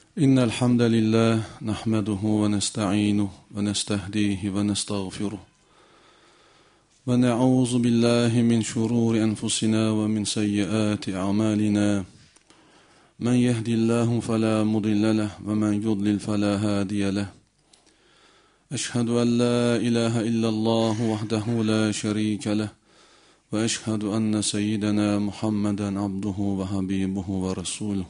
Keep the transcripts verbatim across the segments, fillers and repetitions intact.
إن الحمد لله نحمده ونستعينه ونستهديه ونستغفره ونعوذ بالله من شرور أنفسنا ومن سيئات أعمالنا من يهدي الله فلا مضل له ومن يضلل فلا هادي له أشهد أن لا إله إلا الله وحده لا شريك له وأشهد أن سيدنا محمدا عبده وحبيبه ورسوله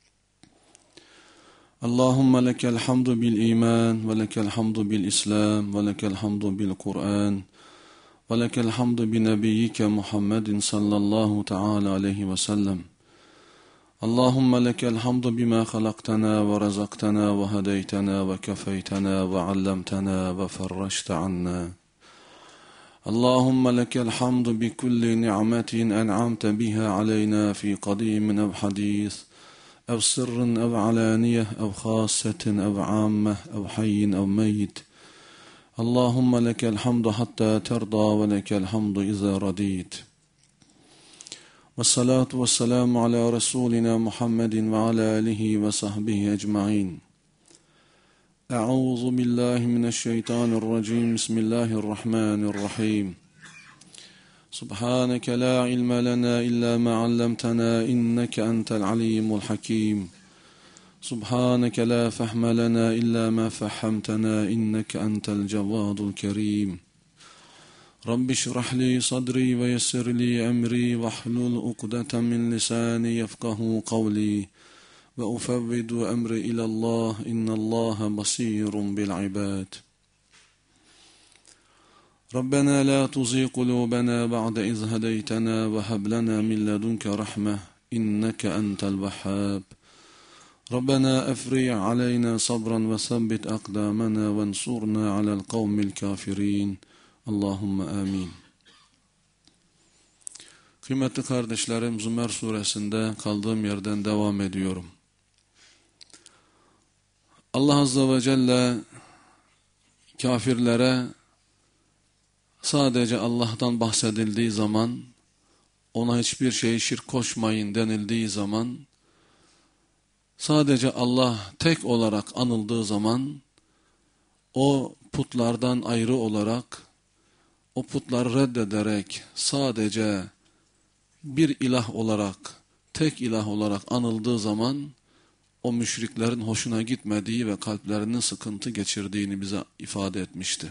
اللهم لك الحمد بالإيمان ولك الحمد بالإسلام ولك الحمد بالقرآن ولك الحمد بنبيك محمد صلى الله تعالى عليه وسلم اللهم لك الحمد بما خلقتنا ورزقتنا وهديتنا وكفيتنا وعلمتنا وفرجت عنا اللهم لك الحمد بكل نعمة أنعمت بها علينا في قديم أو حديث أو سر أو علانية أو خاصة أو عامة أو حي أو ميت اللهم لك الحمد حتى ترضى ولك الحمد إذا رضيت والصلاة والسلام على رسولنا محمد وعلى آله وصحبه أجمعين أعوذ بالله من الشيطان الرجيم بسم الله الرحمن الرحيم سبحانك لا علم لنا إلا ما علمتنا إنك أنت العليم الحكيم سبحانك لا فهم لنا إلا ما فهمتنا إنك أنت الجواد الكريم رب اشرح لي صدري ويسر لي أمري واحلل عقدة من لساني يفقه قولي وأفوض أمري إلى الله إن الله بصير بالعباد ربنا لا تزغ قلوبنا بعد إذ هديتنا وهب لنا من لدنك رحمة إنك أنت الوهاب ربنا أفرغ علينا صبرا وثبت أقدامنا وانصرنا على القوم الكافرين اللهم آمين. Kıymetli kardeşlerim, Zümer suresinde kaldığım yerden devam ediyorum. Allah Azze ve Celle kafirlere sadece Allah'tan bahsedildiği zaman, ona hiçbir şey şirk koşmayın denildiği zaman, sadece Allah tek olarak anıldığı zaman, o putlardan ayrı olarak, o putları reddederek sadece bir ilah olarak, tek ilah olarak anıldığı zaman, o müşriklerin hoşuna gitmediği ve kalplerinin sıkıntı geçirdiğini bize ifade etmişti.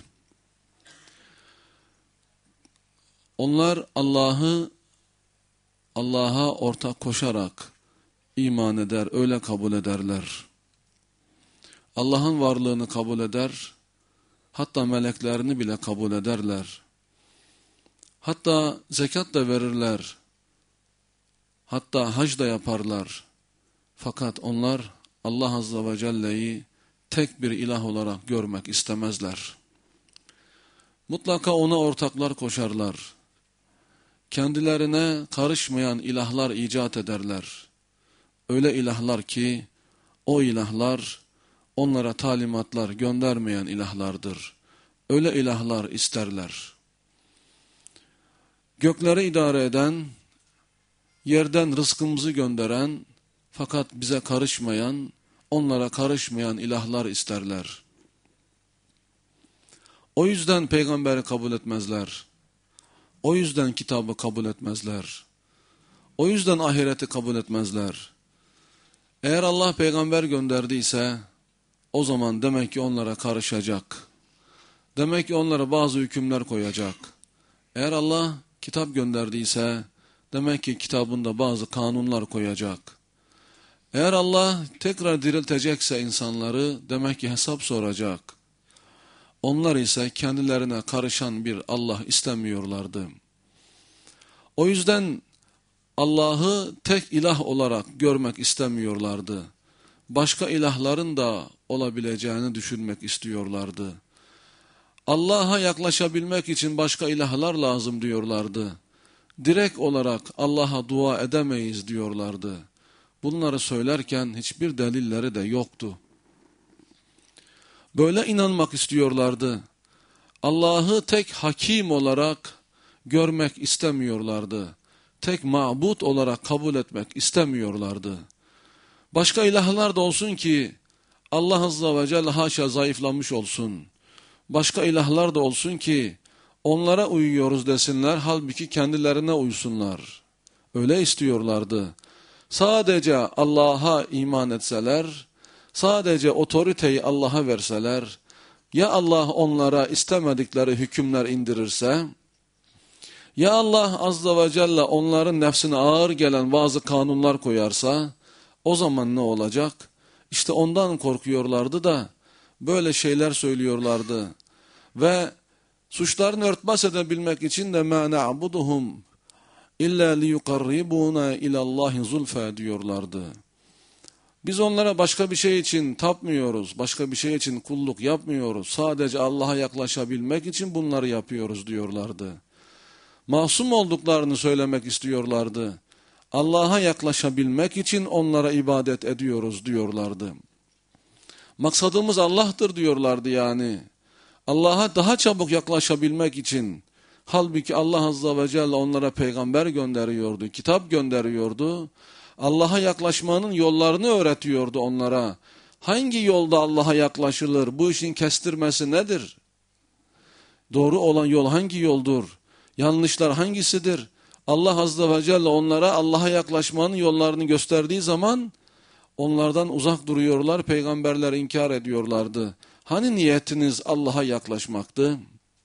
Onlar Allah'ı Allah'a ortak koşarak iman eder, öyle kabul ederler. Allah'ın varlığını kabul eder, hatta meleklerini bile kabul ederler. Hatta zekat da verirler, hatta hac da yaparlar. Fakat onlar Allah Azze ve Celle'yi tek bir ilah olarak görmek istemezler. Mutlaka ona ortaklar koşarlar. Kendilerine karışmayan ilahlar icat ederler. Öyle ilahlar ki o ilahlar onlara talimatlar göndermeyen ilahlardır. Öyle ilahlar isterler. Gökleri idare eden, yerden rızkımızı gönderen, fakat bize karışmayan, onlara karışmayan ilahlar isterler. O yüzden peygamberi kabul etmezler. O yüzden kitabı kabul etmezler. O yüzden ahireti kabul etmezler. Eğer Allah peygamber gönderdiyse, o zaman demek ki onlara karışacak. Demek ki onlara bazı hükümler koyacak. Eğer Allah kitap gönderdiyse, demek ki kitabında bazı kanunlar koyacak. Eğer Allah tekrar diriltecekse insanları, demek ki hesap soracak. Onlar ise kendilerine karışan bir Allah istemiyorlardı. O yüzden Allah'ı tek ilah olarak görmek istemiyorlardı. Başka ilahların da olabileceğini düşünmek istiyorlardı. Allah'a yaklaşabilmek için başka ilahlar lazım diyorlardı. Direkt olarak Allah'a dua edemeyiz diyorlardı. Bunları söylerken hiçbir delilleri de yoktu. Böyle inanmak istiyorlardı. Allah'ı tek hakim olarak görmek istemiyorlardı. Tek mabut olarak kabul etmek istemiyorlardı. Başka ilahlar da olsun ki Allah Azze ve Celle haşa zayıflamış olsun. Başka ilahlar da olsun ki onlara uyuyoruz desinler, halbuki kendilerine uysunlar. Öyle istiyorlardı. Sadece Allah'a iman etseler, sadece otoriteyi Allah'a verseler, ya Allah onlara istemedikleri hükümler indirirse, ya Allah Azze ve Celle onların nefsine ağır gelen bazı kanunlar koyarsa, o zaman ne olacak? İşte ondan korkuyorlardı da böyle şeyler söylüyorlardı. Ve suçlarını örtbas edebilmek için de مَا نَعْبُدُهُمْ اِلَّا لِيُقَرِّبُونَ اِلَى اللّٰهِ زُلْفَى diyorlardı. Biz onlara başka bir şey için tapmıyoruz, başka bir şey için kulluk yapmıyoruz. Sadece Allah'a yaklaşabilmek için bunları yapıyoruz diyorlardı. Masum olduklarını söylemek istiyorlardı. Allah'a yaklaşabilmek için onlara ibadet ediyoruz diyorlardı. Maksadımız Allah'tır diyorlardı yani. Allah'a daha çabuk yaklaşabilmek için. Halbuki Allah Azze ve Celle onlara peygamber gönderiyordu, kitap gönderiyordu. Allah'a yaklaşmanın yollarını öğretiyordu onlara. Hangi yolda Allah'a yaklaşılır? Bu işin kestirmesi nedir? Doğru olan yol hangi yoldur? Yanlışlar hangisidir? Allah Azze ve Celle onlara Allah'a yaklaşmanın yollarını gösterdiği zaman onlardan uzak duruyorlar, peygamberleri inkar ediyorlardı. Hani niyetiniz Allah'a yaklaşmaktı?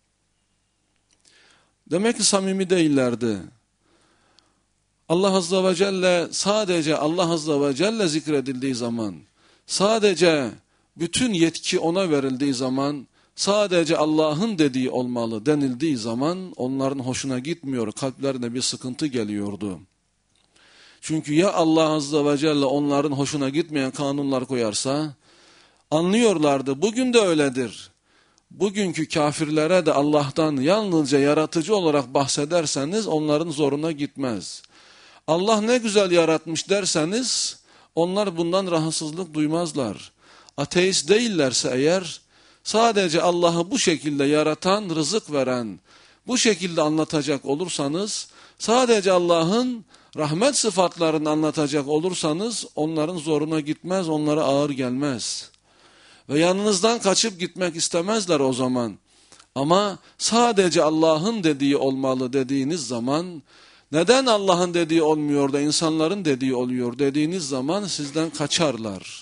Demek ki samimi değillerdi. Allah Azze ve Celle sadece Allah Azze ve Celle zikredildiği zaman, sadece bütün yetki ona verildiği zaman, sadece Allah'ın dediği olmalı denildiği zaman onların hoşuna gitmiyor, kalplerine bir sıkıntı geliyordu. Çünkü ya Allah Azze ve Celle onların hoşuna gitmeyen kanunlar koyarsa, anlıyorlardı, bugün de öyledir. Bugünkü kafirlere de Allah'tan yalnızca yaratıcı olarak bahsederseniz onların zoruna gitmez. Allah ne güzel yaratmış derseniz onlar bundan rahatsızlık duymazlar. Ateist değillerse eğer sadece Allah'ı bu şekilde yaratan, rızık veren, bu şekilde anlatacak olursanız, sadece Allah'ın rahmet sıfatlarını anlatacak olursanız onların zoruna gitmez, onlara ağır gelmez. Ve yanınızdan kaçıp gitmek istemezler o zaman. Ama sadece Allah'ın dediği olmalı dediğiniz zaman, neden Allah'ın dediği olmuyor da insanların dediği oluyor dediğiniz zaman sizden kaçarlar.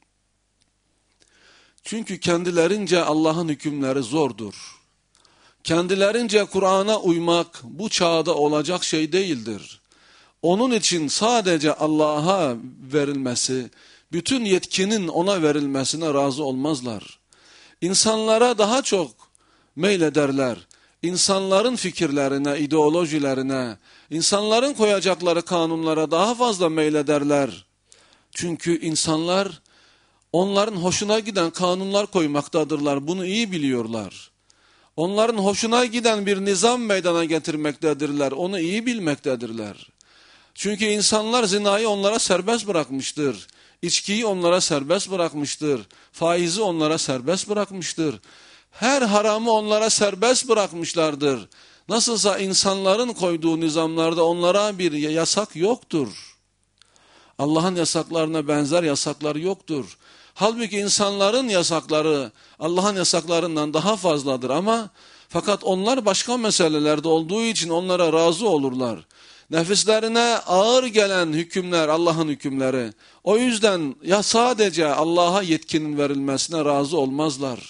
Çünkü kendilerince Allah'ın hükümleri zordur. Kendilerince Kur'an'a uymak bu çağda olacak şey değildir. Onun için sadece Allah'a verilmesi, bütün yetkinin ona verilmesine razı olmazlar. İnsanlara daha çok meylederler. İnsanların fikirlerine, ideolojilerine, insanların koyacakları kanunlara daha fazla meylederler. Çünkü insanlar onların hoşuna giden kanunlar koymaktadırlar. Bunu iyi biliyorlar. Onların hoşuna giden bir nizam meydana getirmektedirler. Onu iyi bilmektedirler. Çünkü insanlar zinayı onlara serbest bırakmıştır. İçkiyi onlara serbest bırakmıştır. Faizi onlara serbest bırakmıştır. Her haramı onlara serbest bırakmışlardır. Nasılsa insanların koyduğu nizamlarda onlara bir yasak yoktur. Allah'ın yasaklarına benzer yasaklar yoktur. Halbuki insanların yasakları Allah'ın yasaklarından daha fazladır ama fakat onlar başka meselelerde olduğu için onlara razı olurlar. Nefislerine ağır gelen hükümler Allah'ın hükümleri. O yüzden ya sadece Allah'a yetkinin verilmesine razı olmazlar.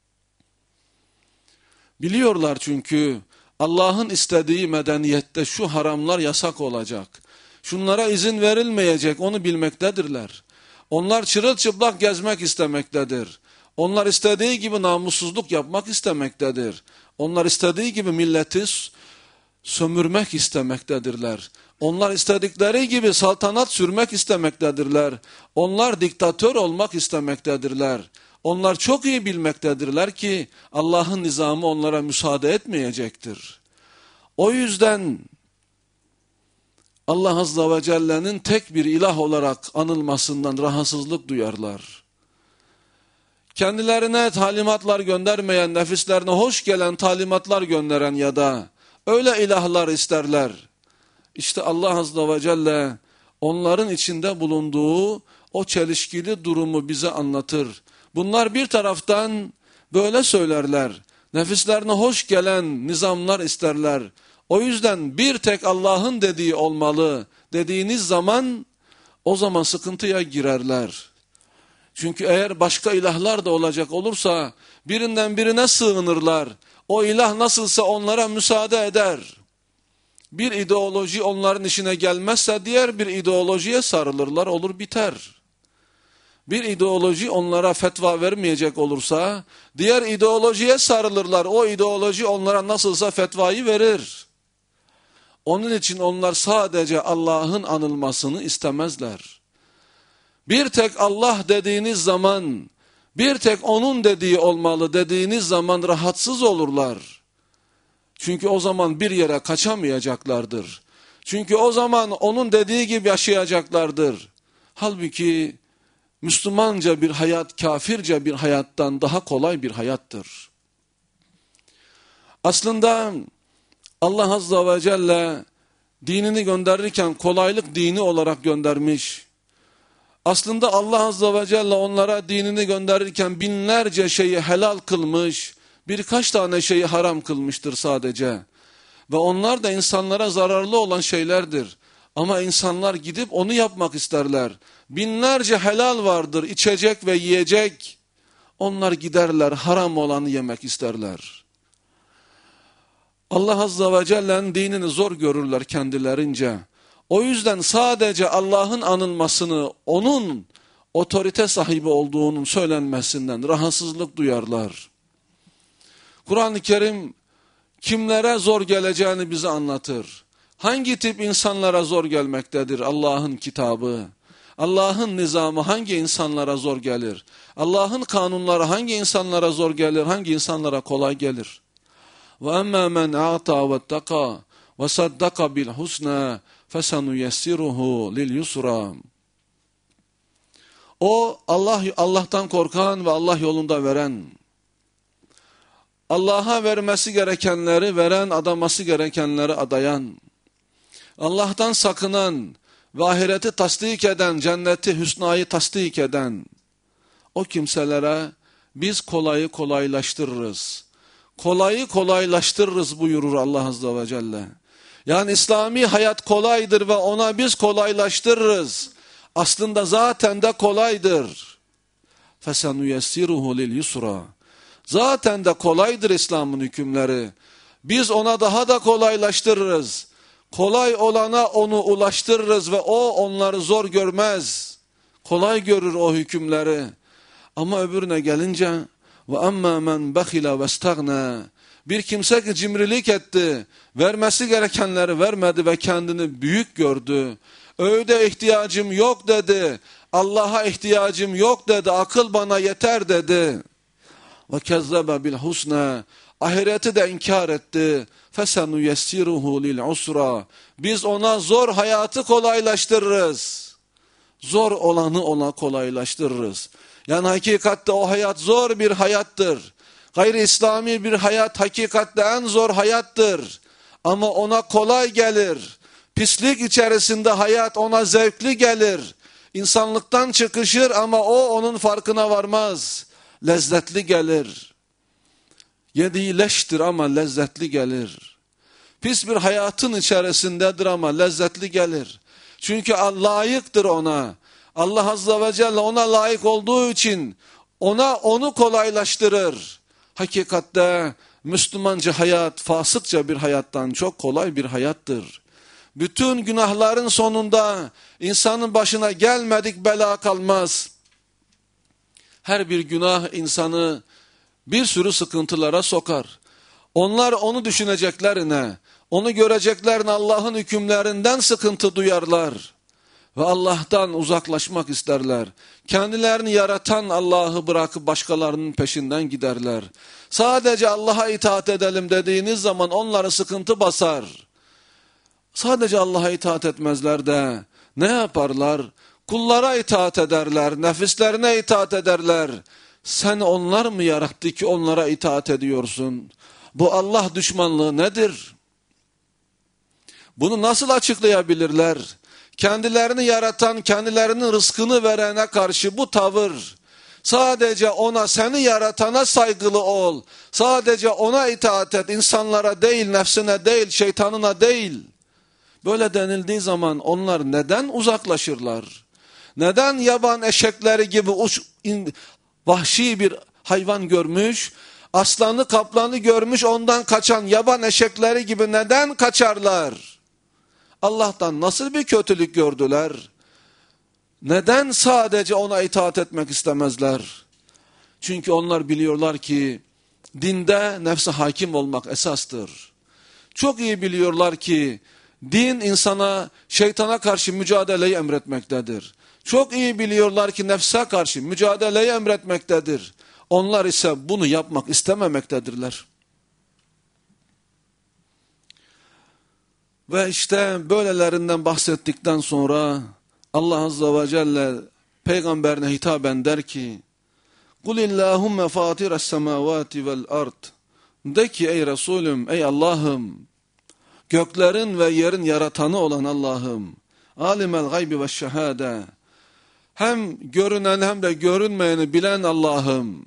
Biliyorlar çünkü Allah'ın istediği medeniyette şu haramlar yasak olacak. Şunlara izin verilmeyecek, onu bilmektedirler. Onlar çırılçıplak gezmek istemektedir. Onlar istediği gibi namussuzluk yapmak istemektedir. Onlar istediği gibi milleti sömürmek istemektedirler. Onlar istedikleri gibi saltanat sürmek istemektedirler. Onlar diktatör olmak istemektedirler. Onlar çok iyi bilmektedirler ki Allah'ın nizamı onlara müsaade etmeyecektir. O yüzden Allah Azze ve Celle'nin tek bir ilah olarak anılmasından rahatsızlık duyarlar. Kendilerine talimatlar göndermeyen, nefislerine hoş gelen talimatlar gönderen ya da öyle ilahlar isterler. İşte Allah Azze ve Celle onların içinde bulunduğu o çelişkili durumu bize anlatır. Bunlar bir taraftan böyle söylerler. Nefislerine hoş gelen nizamlar isterler. O yüzden bir tek Allah'ın dediği olmalı dediğiniz zaman o zaman sıkıntıya girerler. Çünkü eğer başka ilahlar da olacak olursa birinden birine sığınırlar. O ilah nasılsa onlara müsaade eder. Bir ideoloji onların işine gelmezse diğer bir ideolojiye sarılırlar, olur biter. Bir ideoloji onlara fetva vermeyecek olursa diğer ideolojiye sarılırlar. O ideoloji onlara nasılsa fetvayı verir. Onun için onlar sadece Allah'ın anılmasını istemezler. Bir tek Allah dediğiniz zaman, bir tek onun dediği olmalı dediğiniz zaman rahatsız olurlar. Çünkü o zaman bir yere kaçamayacaklardır. Çünkü o zaman onun dediği gibi yaşayacaklardır. Halbuki Müslümanca bir hayat, kafirce bir hayattan daha kolay bir hayattır. Aslında Allah Azze ve Celle dinini gönderirken kolaylık dini olarak göndermiş. Aslında Allah Azze ve Celle onlara dinini gönderirken binlerce şeyi helal kılmış, birkaç tane şeyi haram kılmıştır sadece. Ve onlar da insanlara zararlı olan şeylerdir. Ama insanlar gidip onu yapmak isterler. Binlerce helal vardır, içecek ve yiyecek. Onlar giderler, haram olanı yemek isterler. Allah Azze ve Celle'nin dinini zor görürler kendilerince. O yüzden sadece Allah'ın anılmasını, onun otorite sahibi olduğunun söylenmesinden rahatsızlık duyarlar. Kur'an-ı Kerim kimlere zor geleceğini bize anlatır. Hangi tip insanlara zor gelmektedir Allah'ın kitabı? Allah'ın nizamı hangi insanlara zor gelir? Allah'ın kanunları hangi insanlara zor gelir? Hangi insanlara kolay gelir? وَأَمَّا مَنْ أَعْطَى وَاتَّقَى وَصَدَّقَ بِالْحُسْنَى فَسَنُيَسِّرُهُ لِلْيُسْرَى. O Allah Allah'tan korkan ve Allah yolunda veren, Allah'a vermesi gerekenleri veren, adaması gerekenleri adayan, Allah'tan sakınan ve ahireti tasdik eden, cenneti, hüsnayı tasdik eden o kimselere biz kolayı kolaylaştırırız. Kolayı kolaylaştırırız buyurur Allah Azze ve Celle. Yani İslami hayat kolaydır ve ona biz kolaylaştırırız. Aslında zaten de kolaydır. فَسَنُيَسِّرُهُ لِلْيُسْرَى. Zaten de kolaydır İslam'ın hükümleri. Biz ona daha da kolaylaştırırız. Kolay olana onu ulaştırırız ve o onları zor görmez. Kolay görür o hükümleri. Ama öbürüne gelince وَأَمَّا مَنْ بَخِلَ وَاسْتَغْنَى. Bir kimse ki cimrilik etti, vermesi gerekenleri vermedi ve kendini büyük gördü. Öğüde ihtiyacım yok dedi, Allah'a ihtiyacım yok dedi, akıl bana yeter dedi. وَكَذَّبَ بِالْحُسْنَى. Ahireti de inkar etti. فَسَنُيَسِّرُهُ لِلْعُسْرَى. Biz ona zor hayatı kolaylaştırırız. Zor olanı ona kolaylaştırırız. Yani hakikatte o hayat zor bir hayattır. Gayri İslami bir hayat hakikatte en zor hayattır. Ama ona kolay gelir. Pislik içerisinde hayat ona zevkli gelir. İnsanlıktan çıkışır ama o onun farkına varmaz. Lezzetli gelir. Yediği leştir ama lezzetli gelir. Pis bir hayatın içerisindedir ama lezzetli gelir. Çünkü layıktır ona. Allah Azze ve Celle ona layık olduğu için ona onu kolaylaştırır. Hakikatte Müslümanca hayat fasıkça bir hayattan çok kolay bir hayattır. Bütün günahların sonunda insanın başına gelmedik bela kalmaz. Her bir günah insanı bir sürü sıkıntılara sokar. Onlar onu düşüneceklerine, onu göreceklerine Allah'ın hükümlerinden sıkıntı duyarlar. Ve Allah'tan uzaklaşmak isterler. Kendilerini yaratan Allah'ı bırakıp başkalarının peşinden giderler. Sadece Allah'a itaat edelim dediğiniz zaman onları sıkıntı basar. Sadece Allah'a itaat etmezler de ne yaparlar? Kullara itaat ederler, nefislerine itaat ederler. Sen onlar mı yarattı ki onlara itaat ediyorsun? Bu Allah düşmanlığı nedir? Bunu nasıl açıklayabilirler? kendilerini yaratan, kendilerinin rızkını verene karşı bu tavır, sadece ona, seni yaratana saygılı ol, sadece ona itaat et, insanlara değil, nefsine değil, şeytanına değil. Böyle denildiği zaman onlar neden uzaklaşırlar? Neden yaban eşekleri gibi uç, in, vahşi bir hayvan görmüş, aslanı kaplanı görmüş ondan kaçan yaban eşekleri gibi neden kaçarlar? Allah'tan nasıl bir kötülük gördüler? Neden sadece ona itaat etmek istemezler? Çünkü onlar biliyorlar ki dinde nefse hakim olmak esastır. Çok iyi biliyorlar ki din insana, şeytana karşı mücadeleyi emretmektedir. Çok iyi biliyorlar ki nefse karşı mücadeleyi emretmektedir. Onlar ise bunu yapmak istememektedirler. Ve işte böylelerinden bahsettikten sonra Allah Azze ve Celle peygamberine hitaben der ki قُلِ اللّٰهُمَّ فَاتِرَ السَّمَاوَاتِ وَالْأَرْضِ De ki ey Resulüm, ey Allah'ım, göklerin ve yerin yaratanı olan Allah'ım, alimel gaybi ve şehade, hem görünen hem de görünmeyeni bilen Allah'ım,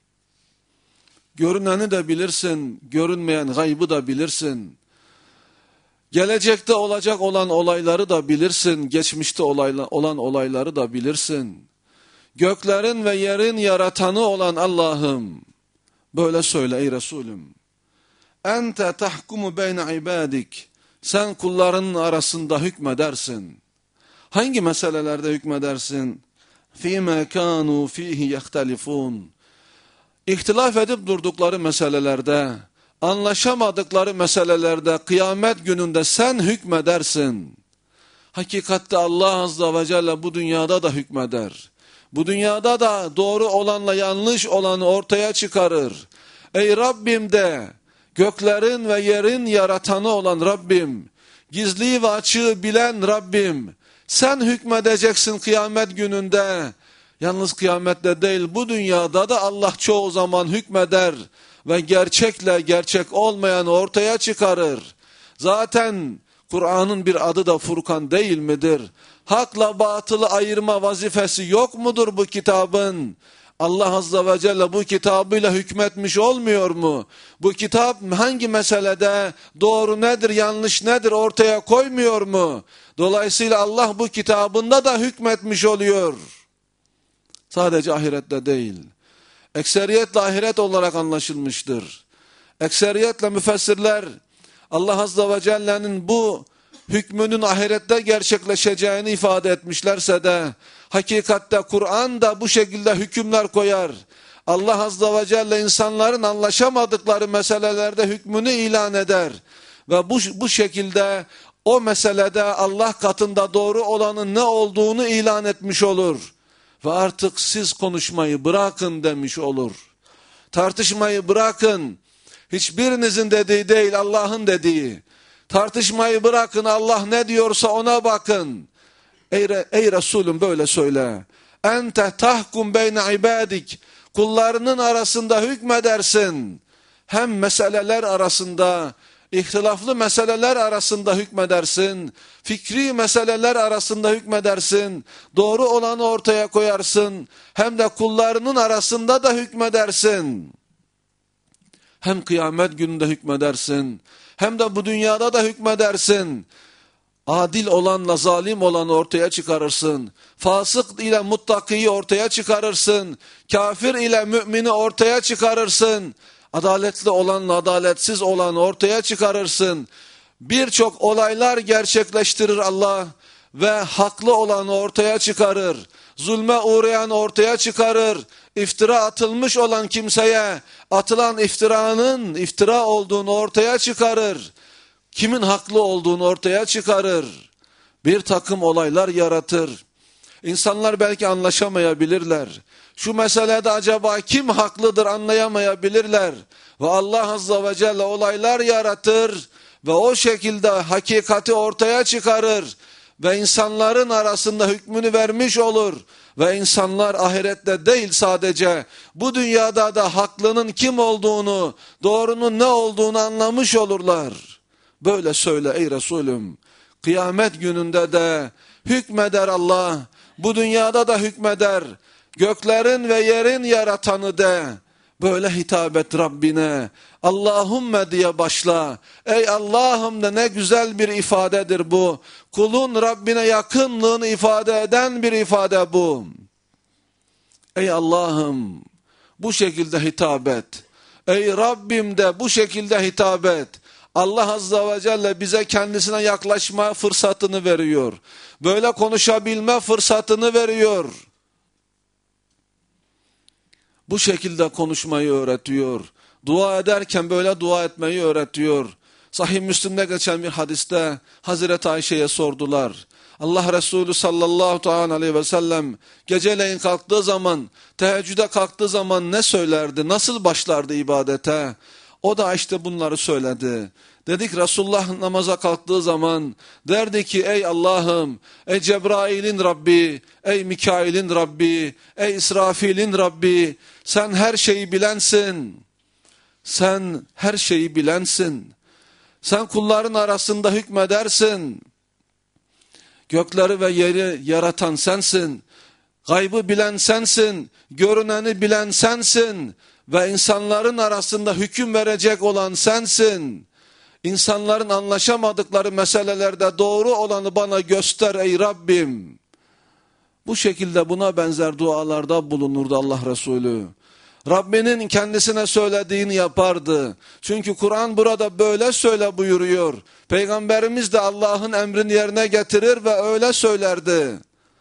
görüneni de bilirsin, görünmeyen gaybı da bilirsin, gelecekte olacak olan olayları da bilirsin, geçmişte olayla, olan olayları da bilirsin, göklerin ve yerin yaratanı olan Allah'ım, böyle söyle ey Resulüm, ente tahkumu beyne ibadik, sen kullarının arasında hükmedersin. Hangi meselelerde hükmedersin? فِيمَا كَانُوا ف۪يهِ يَخْتَلِفُونَ İhtilaf edip durdukları meselelerde, anlaşamadıkları meselelerde, kıyamet gününde sen hükmedersin. Hakikatte Allah Azze ve Celle bu dünyada da hükmeder. Bu dünyada da doğru olanla yanlış olanı ortaya çıkarır. Ey Rabbim de, göklerin ve yerin yaratanı olan Rabbim, gizli ve açığı bilen Rabbim, sen hükmedeceksin kıyamet gününde. Yalnız kıyamette değil, bu dünyada da Allah çoğu zaman hükmeder ve gerçekle gerçek olmayanı ortaya çıkarır. Zaten Kur'an'ın bir adı da Furkan değil midir? Hakla batılı ayırma vazifesi yok mudur bu kitabın? Allah Azze ve Celle bu kitabıyla hükmetmiş olmuyor mu? Bu kitap hangi meselede doğru nedir, yanlış nedir ortaya koymuyor mu? Dolayısıyla Allah bu kitabında da hükmetmiş oluyor. Sadece ahirette değil. Ekseriyetle ahiret olarak anlaşılmıştır. Ekseriyetle müfessirler Allah Azze ve Celle'nin bu hükmünün ahirette gerçekleşeceğini ifade etmişlerse de hakikatte Kur'an da bu şekilde hükümler koyar. Allah Azze ve Celle insanların anlaşamadıkları meselelerde hükmünü ilan eder. Ve bu, bu şekilde o meselede Allah katında doğru olanın ne olduğunu ilan etmiş olur. Ve artık siz konuşmayı bırakın demiş olur. Tartışmayı bırakın. Hiçbirinizin dediği değil, Allah'ın dediği. Tartışmayı bırakın, Allah ne diyorsa ona bakın. Ey, ey Resulüm böyle söyle. Ente tahkum beyne ibadik. Kullarının arasında hükmedersin. Hem meseleler arasında, ihtilaflı meseleler arasında hükmedersin. Fikri meseleler arasında hükmedersin. Doğru olanı ortaya koyarsın. Hem de kullarının arasında da hükmedersin. Hem kıyamet gününde hükmedersin. Hem de bu dünyada da hükmedersin. Adil olanla zalim olanı ortaya çıkarırsın. Fasık ile muttakiyi ortaya çıkarırsın. Kafir ile mümini ortaya çıkarırsın. Adaletli olanla adaletsiz olanı ortaya çıkarırsın. Birçok olaylar gerçekleştirir Allah ve haklı olanı ortaya çıkarır. Zulme uğrayan ortaya çıkarır. İftira atılmış olan kimseye atılan iftiranın iftira olduğunu ortaya çıkarır. Kimin haklı olduğunu ortaya çıkarır. Bir takım olaylar yaratır. İnsanlar belki anlaşamayabilirler. Şu meselede acaba kim haklıdır anlayamayabilirler. Ve Allah Azze ve Celle olaylar yaratır ve o şekilde hakikati ortaya çıkarır. Ve insanların arasında hükmünü vermiş olur. Ve insanlar ahirette değil sadece bu dünyada da haklının kim olduğunu, doğrunun ne olduğunu anlamış olurlar. Böyle söyle ey Resulüm. Kıyamet gününde de hükmeder Allah. Bu dünyada da hükmeder. Göklerin ve yerin yaratanı de. Böyle hitap et Rabbine. Allahümme diye başla. Ey Allah'ım da ne güzel bir ifadedir bu. Kulun Rabbine yakınlığını ifade eden bir ifade bu. Ey Allah'ım bu şekilde hitap et. Ey Rabbim de bu şekilde hitap et. Allah Azze ve Celle bize kendisine yaklaşma fırsatını veriyor. Böyle konuşabilme fırsatını veriyor. Bu şekilde konuşmayı öğretiyor. Dua ederken böyle dua etmeyi öğretiyor. Sahih Müslim'de geçen bir hadiste Hazreti Ayşe'ye sordular. Allah Resulü sallallahu aleyhi ve sellem geceleyin kalktığı zaman, teheccüde kalktığı zaman ne söylerdi, nasıl başlardı ibadete? O da işte bunları söyledi. Dedik Resulullah namaza kalktığı zaman derdi ki ey Allah'ım, ey Cebrail'in Rabbi, ey Mikail'in Rabbi, ey İsrafil'in Rabbi, sen her şeyi bilensin. Sen her şeyi bilensin. Sen kulların arasında hükmedersin. Gökleri ve yeri yaratan sensin. Gaybı bilen sensin. Görüneni bilen sensin. Ve insanların arasında hüküm verecek olan sensin. İnsanların anlaşamadıkları meselelerde doğru olanı bana göster ey Rabbim. Bu şekilde buna benzer dualarda bulunurdu Allah Resulü. Rabbinin kendisine söylediğini yapardı. Çünkü Kur'an burada böyle söyle buyuruyor. Peygamberimiz de Allah'ın emrini yerine getirir ve öyle söylerdi.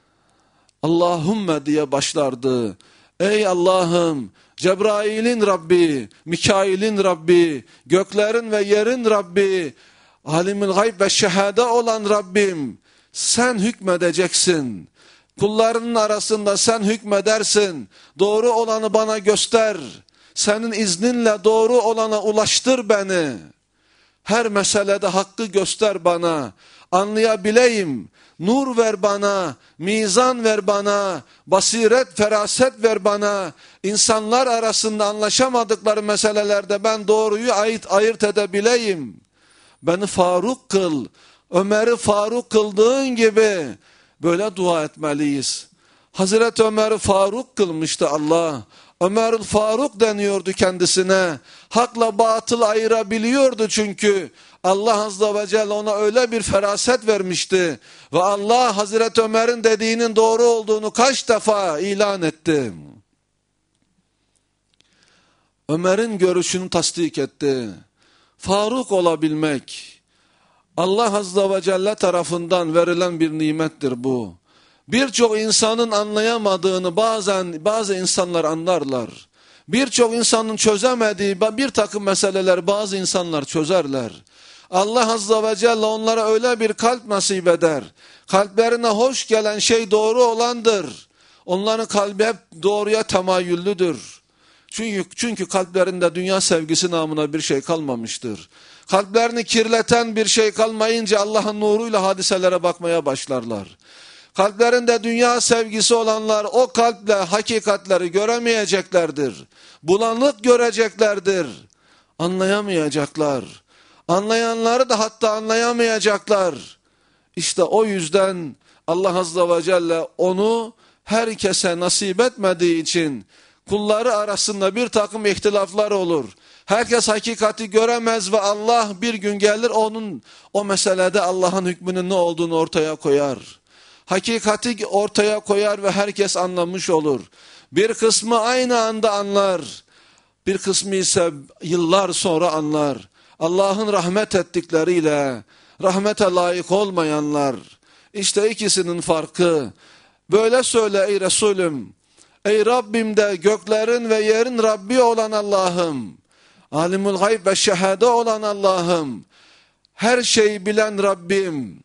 Allahümme diye başlardı. Ey Allah'ım, Cebrail'in Rabbi, Mikail'in Rabbi, göklerin ve yerin Rabbi, alimül gayb ve şehade olan Rabbim, sen hükmedeceksin. Kullarının arasında sen hükmedersin. Doğru olanı bana göster. Senin izninle doğru olana ulaştır beni. Her meselede hakkı göster bana. Anlayabileyim. Nur ver bana. Mizan ver bana. Basiret, feraset ver bana. İnsanlar arasında anlaşamadıkları meselelerde ben doğruyu ayırt, ayırt edebileyim. Beni Faruk kıl. Ömer'i Faruk kıldığın gibi. Böyle dua etmeliyiz. Hazreti Ömer'i Faruk kılmıştı Allah. Ömer'ül Faruk deniyordu kendisine. Hakla batıl ayırabiliyordu çünkü. Allah Azze ve Celle ona öyle bir feraset vermişti. Ve Allah Hazreti Ömer'in dediğinin doğru olduğunu kaç defa ilan etti. Ömer'in görüşünü tasdik etti. Faruk olabilmek Allah Azze ve Celle tarafından verilen bir nimettir bu. Birçok insanın anlayamadığını bazen bazı insanlar anlarlar. Birçok insanın çözemediği bir takım meseleler bazı insanlar çözerler. Allah Azze ve Celle onlara öyle bir kalp nasip eder. Kalplerine hoş gelen şey doğru olandır. Onların kalbi hep doğruya temayüllüdür. Çünkü, çünkü kalplerinde dünya sevgisi namına bir şey kalmamıştır. Kalplerini kirleten bir şey kalmayınca Allah'ın nuruyla hadiselere bakmaya başlarlar. Kalplerinde dünya sevgisi olanlar o kalple hakikatleri göremeyeceklerdir. Bulanık göreceklerdir. Anlayamayacaklar. Anlayanları da hatta anlayamayacaklar. İşte o yüzden Allah Azze ve Celle onu herkese nasip etmediği için kulları arasında bir takım ihtilaflar olur. Herkes hakikati göremez ve Allah bir gün gelir onun o meselede Allah'ın hükmünün ne olduğunu ortaya koyar. Hakikati ortaya koyar ve herkes anlamış olur. Bir kısmı aynı anda anlar. Bir kısmı ise yıllar sonra anlar. Allah'ın rahmet ettikleriyle rahmete layık olmayanlar. İşte ikisinin farkı. Böyle söyle ey Resulüm. Ey Rabbim de göklerin ve yerin Rabbi olan Allah'ım. Alimul gayb ve şehade olan Allah'ım. Her şeyi bilen Rabbim.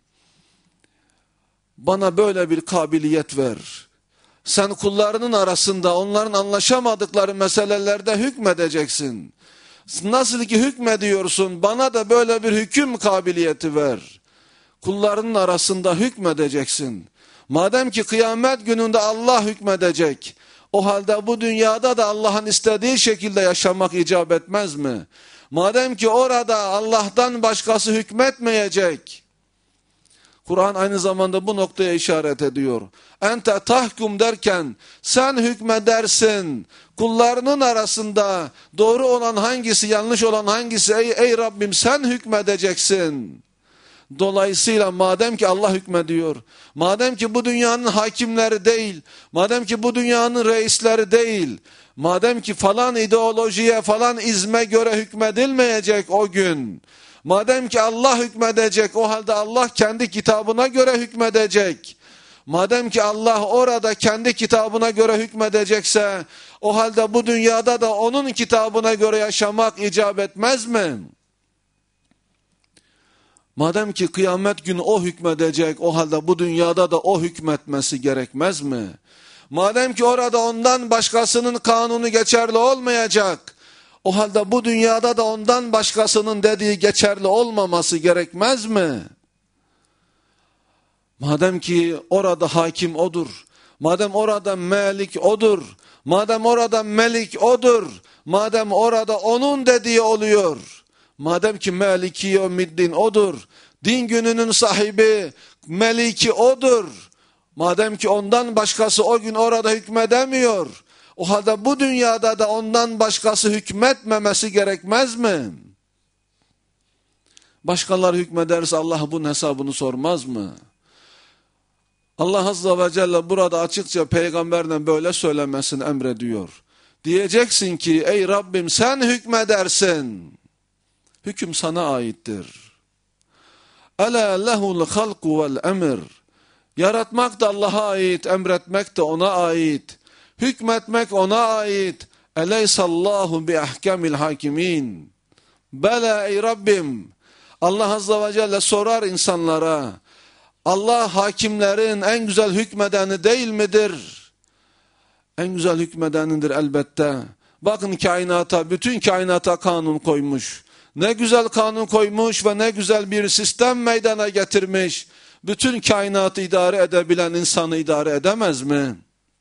Bana böyle bir kabiliyet ver. Sen kullarının arasında onların anlaşamadıkları meselelerde hükmedeceksin. Nasıl ki hükmediyorsun bana da böyle bir hüküm kabiliyeti ver. Kullarının arasında hükmedeceksin. Madem ki kıyamet gününde Allah hükmedecek. O halde bu dünyada da Allah'ın istediği şekilde yaşamak icap etmez mi? Madem ki orada Allah'tan başkası hükmetmeyecek. Kur'an aynı zamanda bu noktaya işaret ediyor. Ente tahkum derken sen hükmedersin. Kullarının arasında doğru olan hangisi, yanlış olan hangisi? Ey, ey Rabbim sen hükmedeceksin. Dolayısıyla madem ki Allah hükmediyor, madem ki bu dünyanın hakimleri değil, madem ki bu dünyanın reisleri değil, madem ki falan ideolojiye, falan izme göre hükmedilmeyecek o gün, madem ki Allah hükmedecek, o halde Allah kendi kitabına göre hükmedecek. Madem ki Allah orada kendi kitabına göre hükmedecekse, o halde bu dünyada da onun kitabına göre yaşamak icap etmez mi? Madem ki kıyamet günü o hükmedecek, o halde bu dünyada da o hükmetmesi gerekmez mi? Madem ki orada ondan başkasının kanunu geçerli olmayacak, o halde bu dünyada da ondan başkasının dediği geçerli olmaması gerekmez mi? Madem ki orada hakim odur, madem orada melik odur, madem orada melik odur, madem orada onun dediği oluyor, madem ki Meliki Yevmiddin odur, din gününün sahibi, meliki odur, madem ki ondan başkası o gün orada hükmedemiyor, o halde bu dünyada da ondan başkası hükmetmemesi gerekmez mi? Başkaları hükmederse Allah bunun hesabını sormaz mı? Allah Azze ve Celle burada açıkça peygamberine böyle söylemesini emrediyor. Diyeceksin ki ey Rabbim sen hükmedersin. Hüküm sana aittir. Ela lehul halku vel emir. Yaratmak da Allah'a ait, emretmek de ona ait. Hükmetmek ona ait. Eleysallahu bi ahkamil hakimin. Bela ey Rabbim. Allah Azze ve Celle sorar insanlara. Allah hakimlerin en güzel hükmedeni değil midir? En güzel hükmedenidir elbette. Bakın kainata, bütün kainata kanun koymuş. Ne güzel kanun koymuş ve ne güzel bir sistem meydana getirmiş. Bütün kainatı idare edebilen insanı idare edemez mi?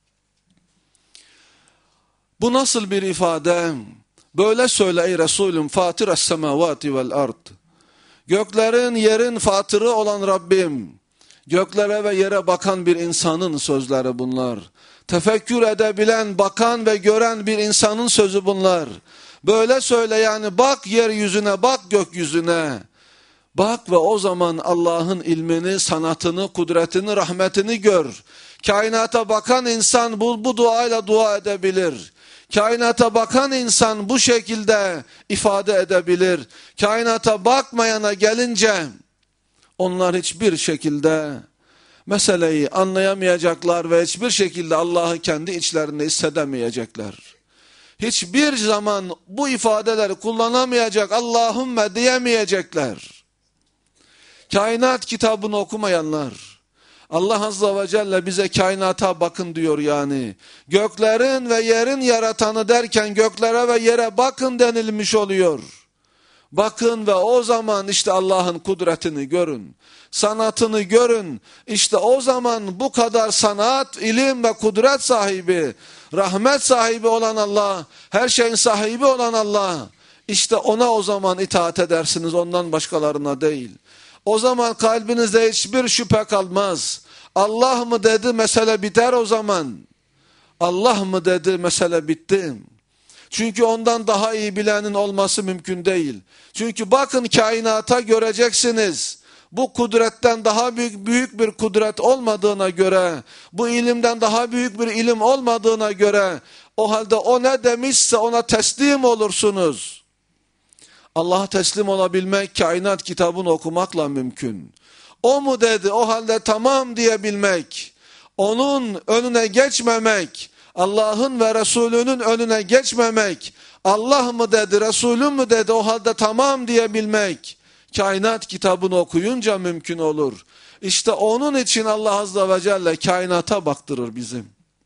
Bu nasıl bir ifade? Böyle söyle ey Resulüm, Fatır es-semavati vel ard. Göklerin yerin fatırı olan Rabbim, göklere ve yere bakan bir insanın sözleri bunlar. Tefekkür edebilen, bakan ve gören bir insanın sözü bunlar. Böyle söyle yani, bak yeryüzüne, bak gökyüzüne. Bak ve o zaman Allah'ın ilmini, sanatını, kudretini, rahmetini gör. Kainata bakan insan bu, bu duayla dua edebilir. Kainata bakan insan bu şekilde ifade edebilir. Kainata bakmayana gelince onlar hiçbir şekilde meseleyi anlayamayacaklar ve hiçbir şekilde Allah'ı kendi içlerinde hissedemeyecekler. Hiçbir zaman bu ifadeleri kullanamayacak, Allahümme diyemeyecekler. Kainat kitabını okumayanlar, Allah Azze ve Celle bize kainata bakın diyor yani. Göklerin ve yerin yaratanı derken göklere ve yere bakın denilmiş oluyor. Bakın ve o zaman işte Allah'ın kudretini görün. Sanatını görün. İşte o zaman bu kadar sanat, ilim ve kudret sahibi, rahmet sahibi olan Allah, her şeyin sahibi olan Allah, işte ona o zaman itaat edersiniz, ondan başkalarına değil. O zaman kalbinizde hiçbir şüphe kalmaz. Allah mı dedi, mesele biter o zaman. Allah mı dedi, mesele bitti. Çünkü ondan daha iyi bilenin olması mümkün değil. Çünkü bakın kainata göreceksiniz. Bu kudretten daha büyük, büyük bir kudret olmadığına göre, bu ilimden daha büyük bir ilim olmadığına göre, o halde o ne demişse ona teslim olursunuz. Allah'a teslim olabilmek kainat kitabını okumakla mümkün. O mu dedi, o halde tamam diyebilmek, onun önüne geçmemek, Allah'ın ve Resulünün önüne geçmemek, Allah mı dedi, Resulü mü dedi, o halde tamam diyebilmek, kainat kitabını okuyunca mümkün olur. İşte onun için Allah Azze ve Celle kainata baktırır bizim.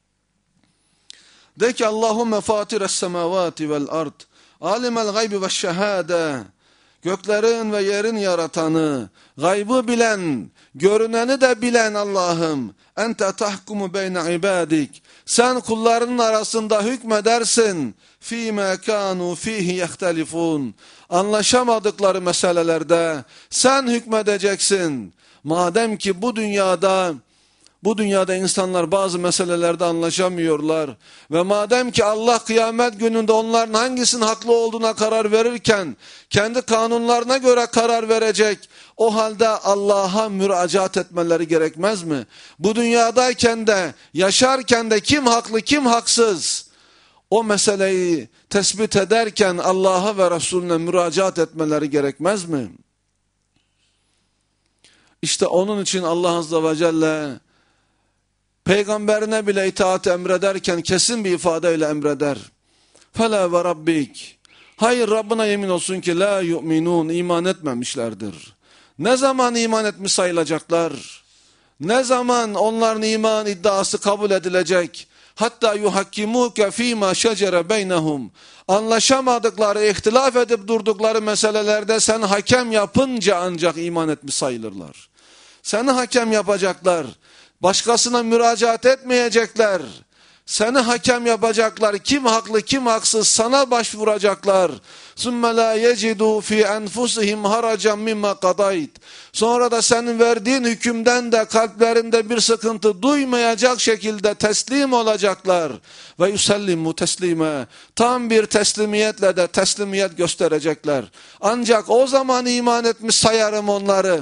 De ki Allahümme fatires semavati vel ard, alimel gaybi ve şehade, göklerin ve yerin yaratanı, gaybı bilen, görüneni de bilen Allah'ım, ente tahkumu beyne ibadik, sen kullarının arasında hükmedersin, fîmâ kânû fîhî yehtelifûn, anlaşamadıkları meselelerde sen hükmedeceksin. Madem ki bu dünyada bu dünyada insanlar bazı meselelerde anlaşamıyorlar ve madem ki Allah kıyamet gününde onların hangisinin haklı olduğuna karar verirken kendi kanunlarına göre karar verecek, o halde Allah'a müracaat etmeleri gerekmez mi? Bu dünyadayken de yaşarken de kim haklı kim haksız, o meseleyi tespit ederken Allah'a ve Resulüne müracaat etmeleri gerekmez mi? İşte onun için Allah Azze ve Celle peygamberine bile itaat emrederken kesin bir ifadeyle emreder. Fela ve rabbik. Hayır, Rabbına yemin olsun ki la yu'minun, iman etmemişlerdir. Ne zaman iman etmiş sayılacaklar? Ne zaman onların iman iddiası kabul edilecek? Hatta yuhakkimuke fîmâ şecere beynehum. Anlaşamadıkları, ihtilaf edip durdukları meselelerde sen hakem yapınca ancak iman etmiş sayılırlar. Seni hakem yapacaklar. Başkasına müracaat etmeyecekler. Seni hakem yapacaklar. Kim haklı kim haksız sana başvuracaklar. ثُمَّ لَا يَجِدُوا فِي أَنْفُسِهِمْ هَرَجًا مِمَّا قَضَيْتِ. Sonra da senin verdiğin hükümden de kalplerinde bir sıkıntı duymayacak şekilde teslim olacaklar. Ve yusellimu teslime. Tam bir teslimiyetle de teslimiyet gösterecekler. Ancak o zaman iman etmiş sayarım onları.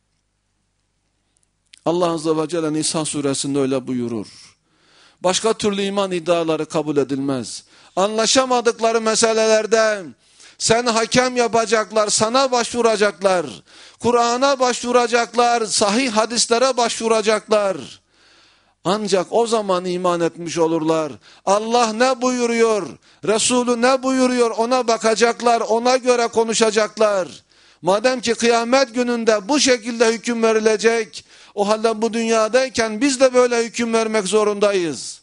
Allah Azze ve Celle Nisa suresinde öyle buyurur. Başka türlü iman iddiaları kabul edilmez. Anlaşamadıkları meselelerde sen hakem yapacaklar, sana başvuracaklar. Kur'an'a başvuracaklar, sahih hadislere başvuracaklar. Ancak o zaman iman etmiş olurlar. Allah ne buyuruyor, Resulü ne buyuruyor ona bakacaklar, ona göre konuşacaklar. Madem ki kıyamet gününde bu şekilde hüküm verilecek, o halde bu dünyadayken biz de böyle hüküm vermek zorundayız.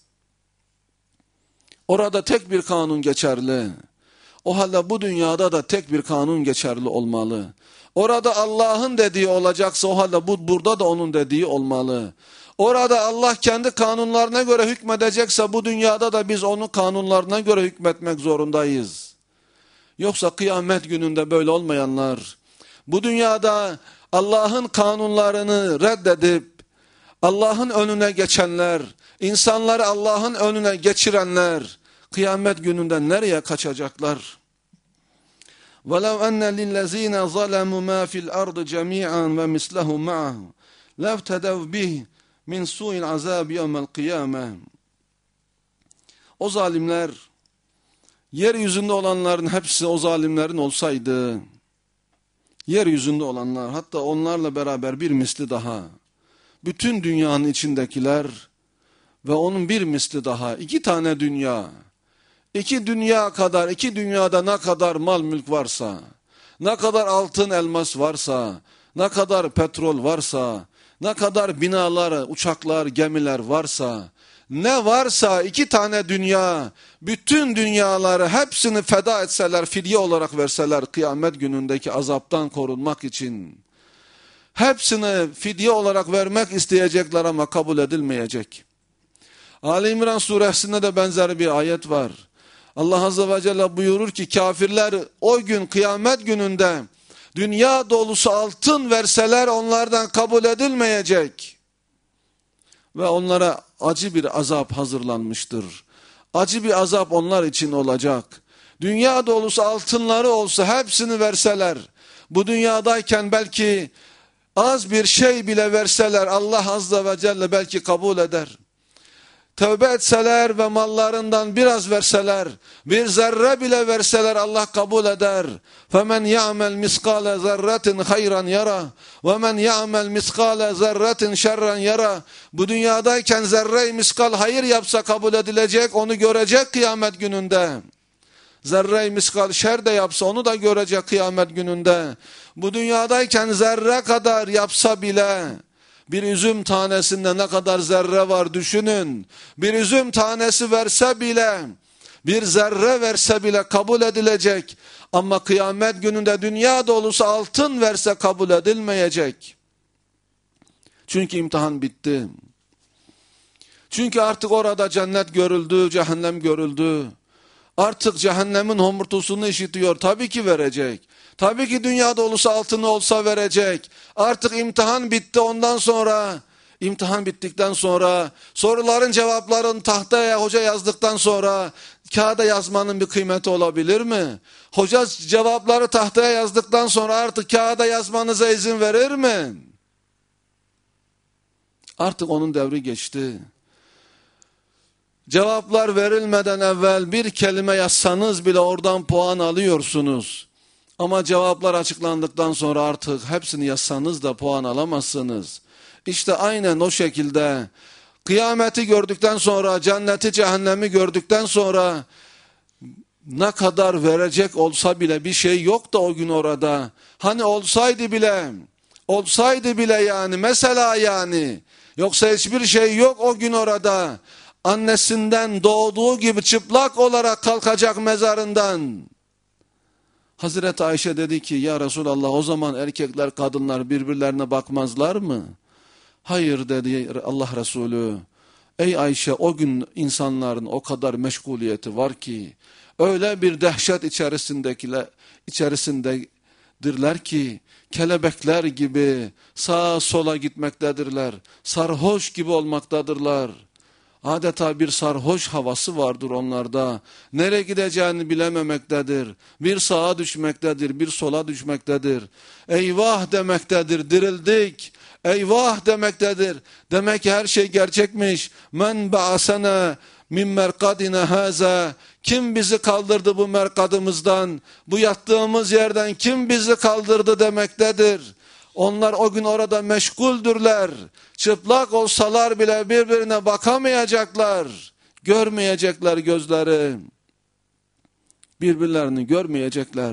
Orada tek bir kanun geçerli. O halde bu dünyada da tek bir kanun geçerli olmalı. Orada Allah'ın dediği olacaksa o halde bu, burada da onun dediği olmalı. Orada Allah kendi kanunlarına göre hükmedecekse bu dünyada da biz onun kanunlarına göre hükmetmek zorundayız. Yoksa kıyamet gününde böyle olmayanlar, bu dünyada Allah'ın kanunlarını reddedip Allah'ın önüne geçenler, insanları Allah'ın önüne geçirenler kıyamet gününde nereye kaçacaklar? وَلَوْ أَنَّ لِلَّذ۪ينَ ظَلَمُوا مَا فِي الْأَرْضِ جَمِيعًا وَمِثْلَهُ مَعَهُ لَفْتَدَوْا بِهِ مِنْ سُوءِ الْعَذَابِ يَوْمَ الْقِيَامَةِ. O zalimler, yeryüzünde olanların hepsi o zalimlerin olsaydı, yeryüzünde olanlar, hatta onlarla beraber bir misli daha, bütün dünyanın içindekiler ve onun bir misli daha, iki tane dünya, iki dünya kadar, iki dünyada ne kadar mal mülk varsa, ne kadar altın elmas varsa, ne kadar petrol varsa, ne kadar binalar, uçaklar, gemiler varsa, ne varsa iki tane dünya, bütün dünyaları hepsini feda etseler, fidye olarak verseler kıyamet günündeki azaptan korunmak için, hepsini fidye olarak vermek isteyecekler ama kabul edilmeyecek. Ali İmran suresinde de benzer bir ayet var. Allah Azze ve Celle buyurur ki kafirler o gün kıyamet gününde dünya dolusu altın verseler onlardan kabul edilmeyecek. Ve onlara acı bir azap hazırlanmıştır. Acı bir azap onlar için olacak. Dünya dolusu altınları olsa hepsini verseler, bu dünyadayken belki az bir şey bile verseler Allah Azze ve Celle belki kabul eder. Tövbe etseler ve mallarından biraz verseler, bir zerre bile verseler Allah kabul eder. فَمَنْ يَعْمَلْ مِسْقَالَ زَرَّةٍ خَيْرًا يَرَى وَمَنْ يَعْمَلْ مِسْقَالَ زَرَّةٍ شَرًّا يَرَى. Bu dünyadayken zerre-i miskal hayır yapsa kabul edilecek, onu görecek kıyamet gününde. Zerre-i miskal şer de yapsa onu da görecek kıyamet gününde. Bu dünyadayken zerre kadar yapsa bile, bir üzüm tanesinde ne kadar zerre var düşünün. Bir üzüm tanesi verse bile, bir zerre verse bile kabul edilecek. Ama kıyamet gününde dünya dolusu altın verse kabul edilmeyecek. Çünkü imtihan bitti. Çünkü artık orada cennet görüldü, cehennem görüldü. Artık cehennemin homurtusunu işitiyor. Tabii ki verecek. Tabii ki dünya dolusu altını olsa verecek. Artık imtihan bitti, ondan sonra, imtihan bittikten sonra, soruların cevaplarını tahtaya hoca yazdıktan sonra, kağıda yazmanın bir kıymeti olabilir mi? Hoca cevapları tahtaya yazdıktan sonra artık kağıda yazmanıza izin verir mi? Artık onun devri geçti. Cevaplar verilmeden evvel bir kelime yazsanız bile oradan puan alıyorsunuz. Ama cevaplar açıklandıktan sonra artık hepsini yazsanız da puan alamazsınız. İşte aynen o şekilde kıyameti gördükten sonra, cenneti cehennemi gördükten sonra ne kadar verecek olsa bile bir şey yok da o gün orada. Hani olsaydı bile, olsaydı bile yani mesela yani, yoksa hiçbir şey yok o gün orada. Annesinden doğduğu gibi çıplak olarak kalkacak mezarından. Hazreti Ayşe dedi ki ya Resulallah, o zaman erkekler kadınlar birbirlerine bakmazlar mı? Hayır dedi Allah Resulü. Ey Ayşe, o gün insanların o kadar meşguliyeti var ki, öyle bir dehşet içerisindekiler, içerisindedirler ki, kelebekler gibi sağa sola gitmektedirler, sarhoş gibi olmaktadırlar. Adeta bir sarhoş havası vardır onlarda. Nereye gideceğini bilememektedir. Bir sağa düşmektedir, bir sola düşmektedir. Eyvah demektedir, dirildik. Eyvah demektedir. Demek ki her şey gerçekmiş. Men ba'asena min merkadina haza. Kim bizi kaldırdı bu merkadımızdan? Bu yattığımız yerden kim bizi kaldırdı demektedir. Onlar o gün orada meşguldürler. Çıplak olsalar bile birbirine bakamayacaklar. Görmeyecekler gözleri. Birbirlerini görmeyecekler.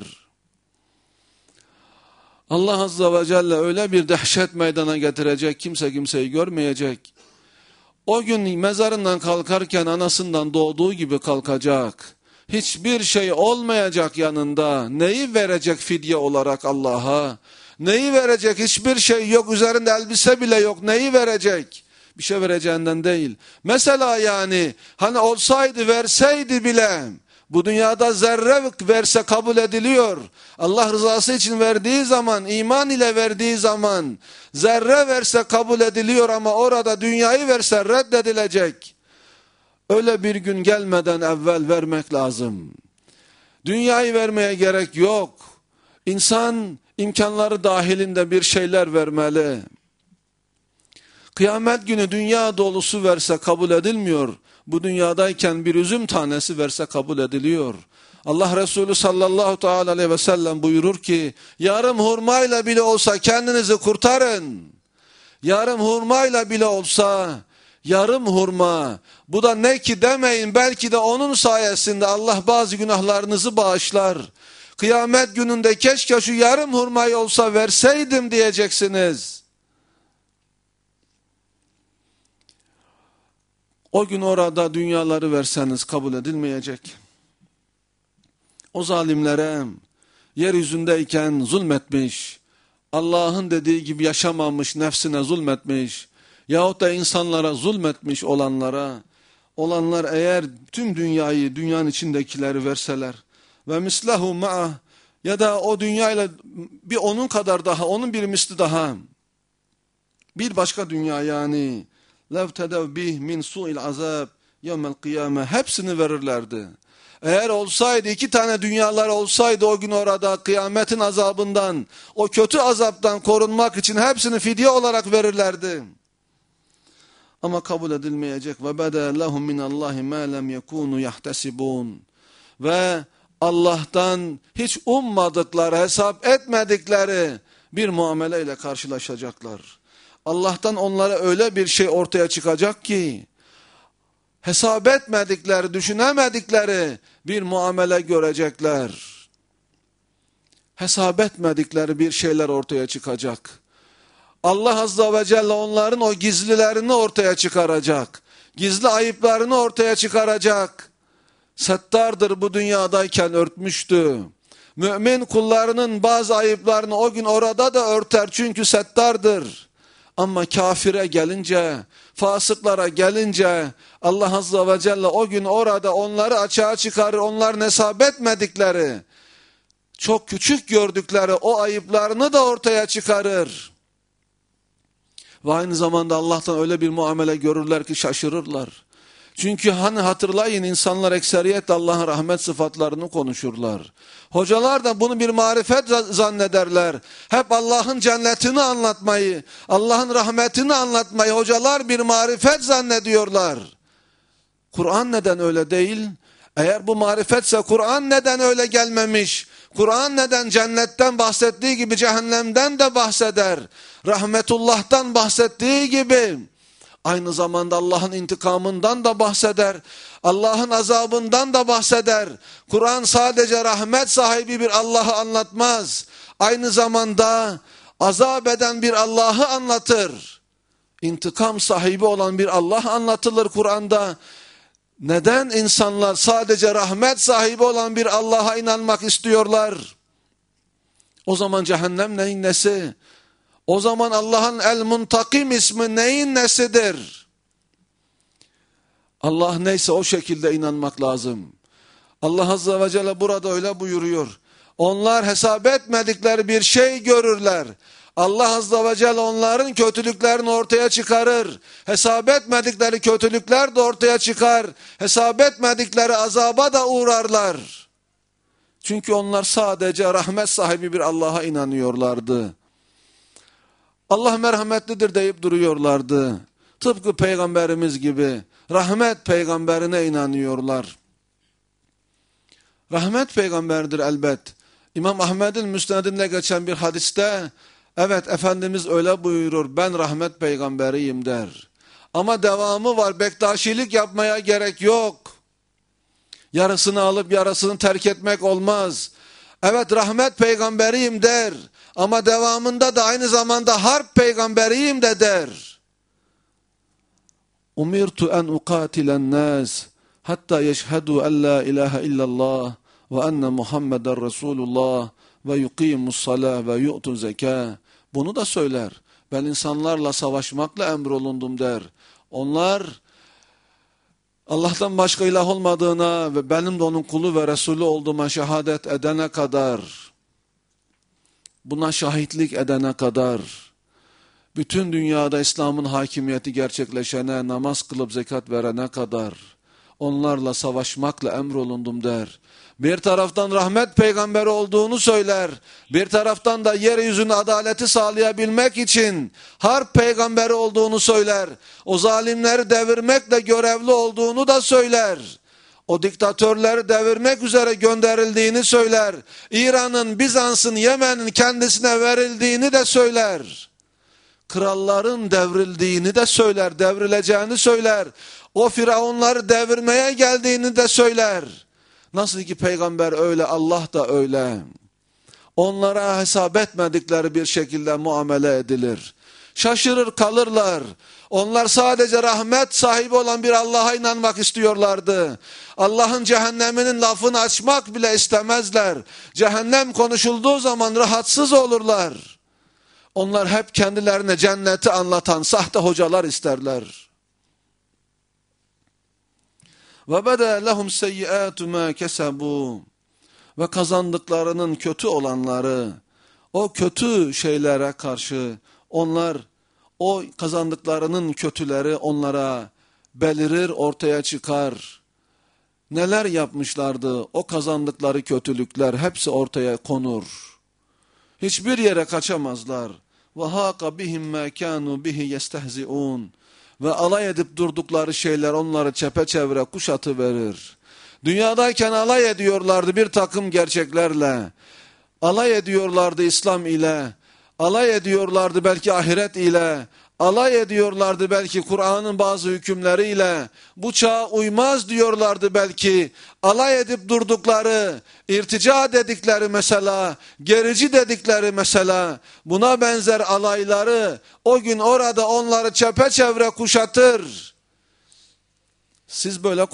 Allah Azze ve Celle öyle bir dehşet meydana getirecek, kimse kimseyi görmeyecek. O gün mezarından kalkarken anasından doğduğu gibi kalkacak. Hiçbir şey olmayacak yanında. Neyi verecek fidye olarak Allah'a? Neyi verecek? Hiçbir şey yok. Üzerinde elbise bile yok. Neyi verecek? Bir şey vereceğinden değil. Mesela yani hani olsaydı verseydi bile, bu dünyada zerre verse kabul ediliyor. Allah rızası için verdiği zaman, iman ile verdiği zaman zerre verse kabul ediliyor ama orada dünyayı verse reddedilecek. Öyle bir gün gelmeden evvel vermek lazım. Dünyayı vermeye gerek yok. İnsan imkanları dahilinde bir şeyler vermeli. Kıyamet günü dünya dolusu verse kabul edilmiyor. Bu dünyadayken bir üzüm tanesi verse kabul ediliyor. Allah Resulü sallallahu teala aleyhi ve sellem buyurur ki, yarım hurmayla bile olsa kendinizi kurtarın. Yarım hurmayla bile olsa, yarım hurma. Bu da ne ki demeyin, belki de onun sayesinde Allah bazı günahlarınızı bağışlar. Kıyamet gününde keşke şu yarım hurmayı olsa verseydim diyeceksiniz. O gün orada dünyaları verseniz kabul edilmeyecek. O zalimlere yeryüzündeyken zulmetmiş, Allah'ın dediği gibi yaşamamış, nefsine zulmetmiş yahut da insanlara zulmetmiş olanlara, olanlar eğer tüm dünyayı, dünyanın içindekileri verseler ve mislahu ma'a, ya da o dünyayla bir onun kadar daha, onun bir misli daha, bir başka dünya yani, lev tedev bih min su'il azab yevmel kıyame, hepsini verirlerdi. Eğer olsaydı, iki tane dünyalar olsaydı o gün orada kıyametin azabından, o kötü azaptan korunmak için hepsini fidye olarak verirlerdi. Ama kabul edilmeyecek. Ve beda lehum minallahi ma lem yekunu yahtesibun. Ve Allah'tan hiç ummadıkları, hesap etmedikleri bir muameleyle karşılaşacaklar. Allah'tan onlara öyle bir şey ortaya çıkacak ki, hesap etmedikleri, düşünemedikleri bir muamele görecekler. Hesap etmedikleri bir şeyler ortaya çıkacak. Allah Azze ve Celle onların o gizlilerini ortaya çıkaracak. Gizli ayıplarını ortaya çıkaracak. Settardır, bu dünyadayken örtmüştü. Mümin kullarının bazı ayıplarını o gün orada da örter çünkü settardır. Ama kafire gelince, fasıklara gelince Allah Azze ve Celle o gün orada onları açığa çıkarır. Onların hesap etmedikleri, çok küçük gördükleri o ayıplarını da ortaya çıkarır. Ve aynı zamanda Allah'tan öyle bir muamele görürler ki şaşırırlar. Çünkü hani hatırlayın, insanlar ekseriyet Allah'ın rahmet sıfatlarını konuşurlar. Hocalar da bunu bir marifet zannederler. Hep Allah'ın cennetini anlatmayı, Allah'ın rahmetini anlatmayı hocalar bir marifet zannediyorlar. Kur'an neden öyle değil? Eğer bu marifetse Kur'an neden öyle gelmemiş? Kur'an neden cennetten bahsettiği gibi cehennemden de bahseder? Rahmetullah'tan bahsettiği gibi aynı zamanda Allah'ın intikamından da bahseder. Allah'ın azabından da bahseder. Kur'an sadece rahmet sahibi bir Allah'ı anlatmaz. Aynı zamanda azap eden bir Allah'ı anlatır. İntikam sahibi olan bir Allah anlatılır Kur'an'da. Neden insanlar sadece rahmet sahibi olan bir Allah'a inanmak istiyorlar? O zaman cehennem neyin nesi? O zaman Allah'ın El-Muntakim ismi neyin nesidir? Allah neyse o şekilde inanmak lazım. Allah Azze ve Celle burada öyle buyuruyor. Onlar hesap etmedikleri bir şey görürler. Allah Azze ve Celle onların kötülüklerini ortaya çıkarır. Hesap etmedikleri kötülükler de ortaya çıkar. Hesap etmedikleri azaba da uğrarlar. Çünkü onlar sadece rahmet sahibi bir Allah'a inanıyorlardı. Allah merhametlidir deyip duruyorlardı. Tıpkı Peygamberimiz gibi rahmet peygamberine inanıyorlar. Rahmet peygamberdir elbet. İmam Ahmed'in müsnedinde geçen bir hadiste, evet Efendimiz öyle buyurur, ben rahmet peygamberiyim der. Ama devamı var, bektaşilik yapmaya gerek yok. Yarısını alıp yarısını terk etmek olmaz. Evet rahmet peygamberiyim der. Ama devamında da aynı zamanda harp peygamberiyim de der. Umirtu en uqatilen nas hatta yeşhedü en la ilahe illallah ve enne Muhammeden Resulullah ve yuqimus salah ve yu'tu zekâ. Bunu da söyler. Ben insanlarla savaşmakla emrolundum der. Onlar Allah'tan başka ilah olmadığına ve benim de onun kulu ve Resulü olduğuma şehadet edene kadar, buna şahitlik edene kadar, bütün dünyada İslam'ın hakimiyeti gerçekleşene, namaz kılıp zekat verene kadar onlarla savaşmakla emrolundum der. Bir taraftan rahmet peygamberi olduğunu söyler. Bir taraftan da yeryüzünde adaleti sağlayabilmek için harp peygamberi olduğunu söyler. O zalimleri devirmekle görevli olduğunu da söyler. O diktatörleri devirmek üzere gönderildiğini söyler. İran'ın, Bizans'ın, Yemen'in kendisine verildiğini de söyler. Kralların devrildiğini de söyler, devrileceğini söyler. O firavunları devirmeye geldiğini de söyler. Nasıl ki peygamber öyle, Allah da öyle. Onlara hesap etmedikleri bir şekilde muamele edilir. Şaşırır kalırlar. Onlar sadece rahmet sahibi olan bir Allah'a inanmak istiyorlardı. Allah'ın cehenneminin lafını açmak bile istemezler. Cehennem konuşulduğu zaman rahatsız olurlar. Onlar hep kendilerine cenneti anlatan sahte hocalar isterler. Ve beda lehum seyyiatu ma kesebu. Ve kazandıklarının kötü olanları, o kötü şeylere karşı onlar, o kazandıklarının kötüleri onlara belirir, ortaya çıkar. Neler yapmışlardı, o kazandıkları kötülükler hepsi ortaya konur. Hiçbir yere kaçamazlar. Ve hâka bihim mâ kânû bihi yestehzi'ûn. Ve alay edip durdukları şeyler onları çepeçevre kuşatıverir. Dünyadayken alay ediyorlardı bir takım gerçeklerle. Alay ediyorlardı İslam ile. Alay ediyorlardı belki ahiret ile. Alay ediyorlardı belki Kur'an'ın bazı hükümleriyle. Bu çağa uymaz diyorlardı belki. Alay edip durdukları, irtica dedikleri mesela, gerici dedikleri mesela, buna benzer alayları o gün orada onları çepeçevre kuşatır. Siz böyle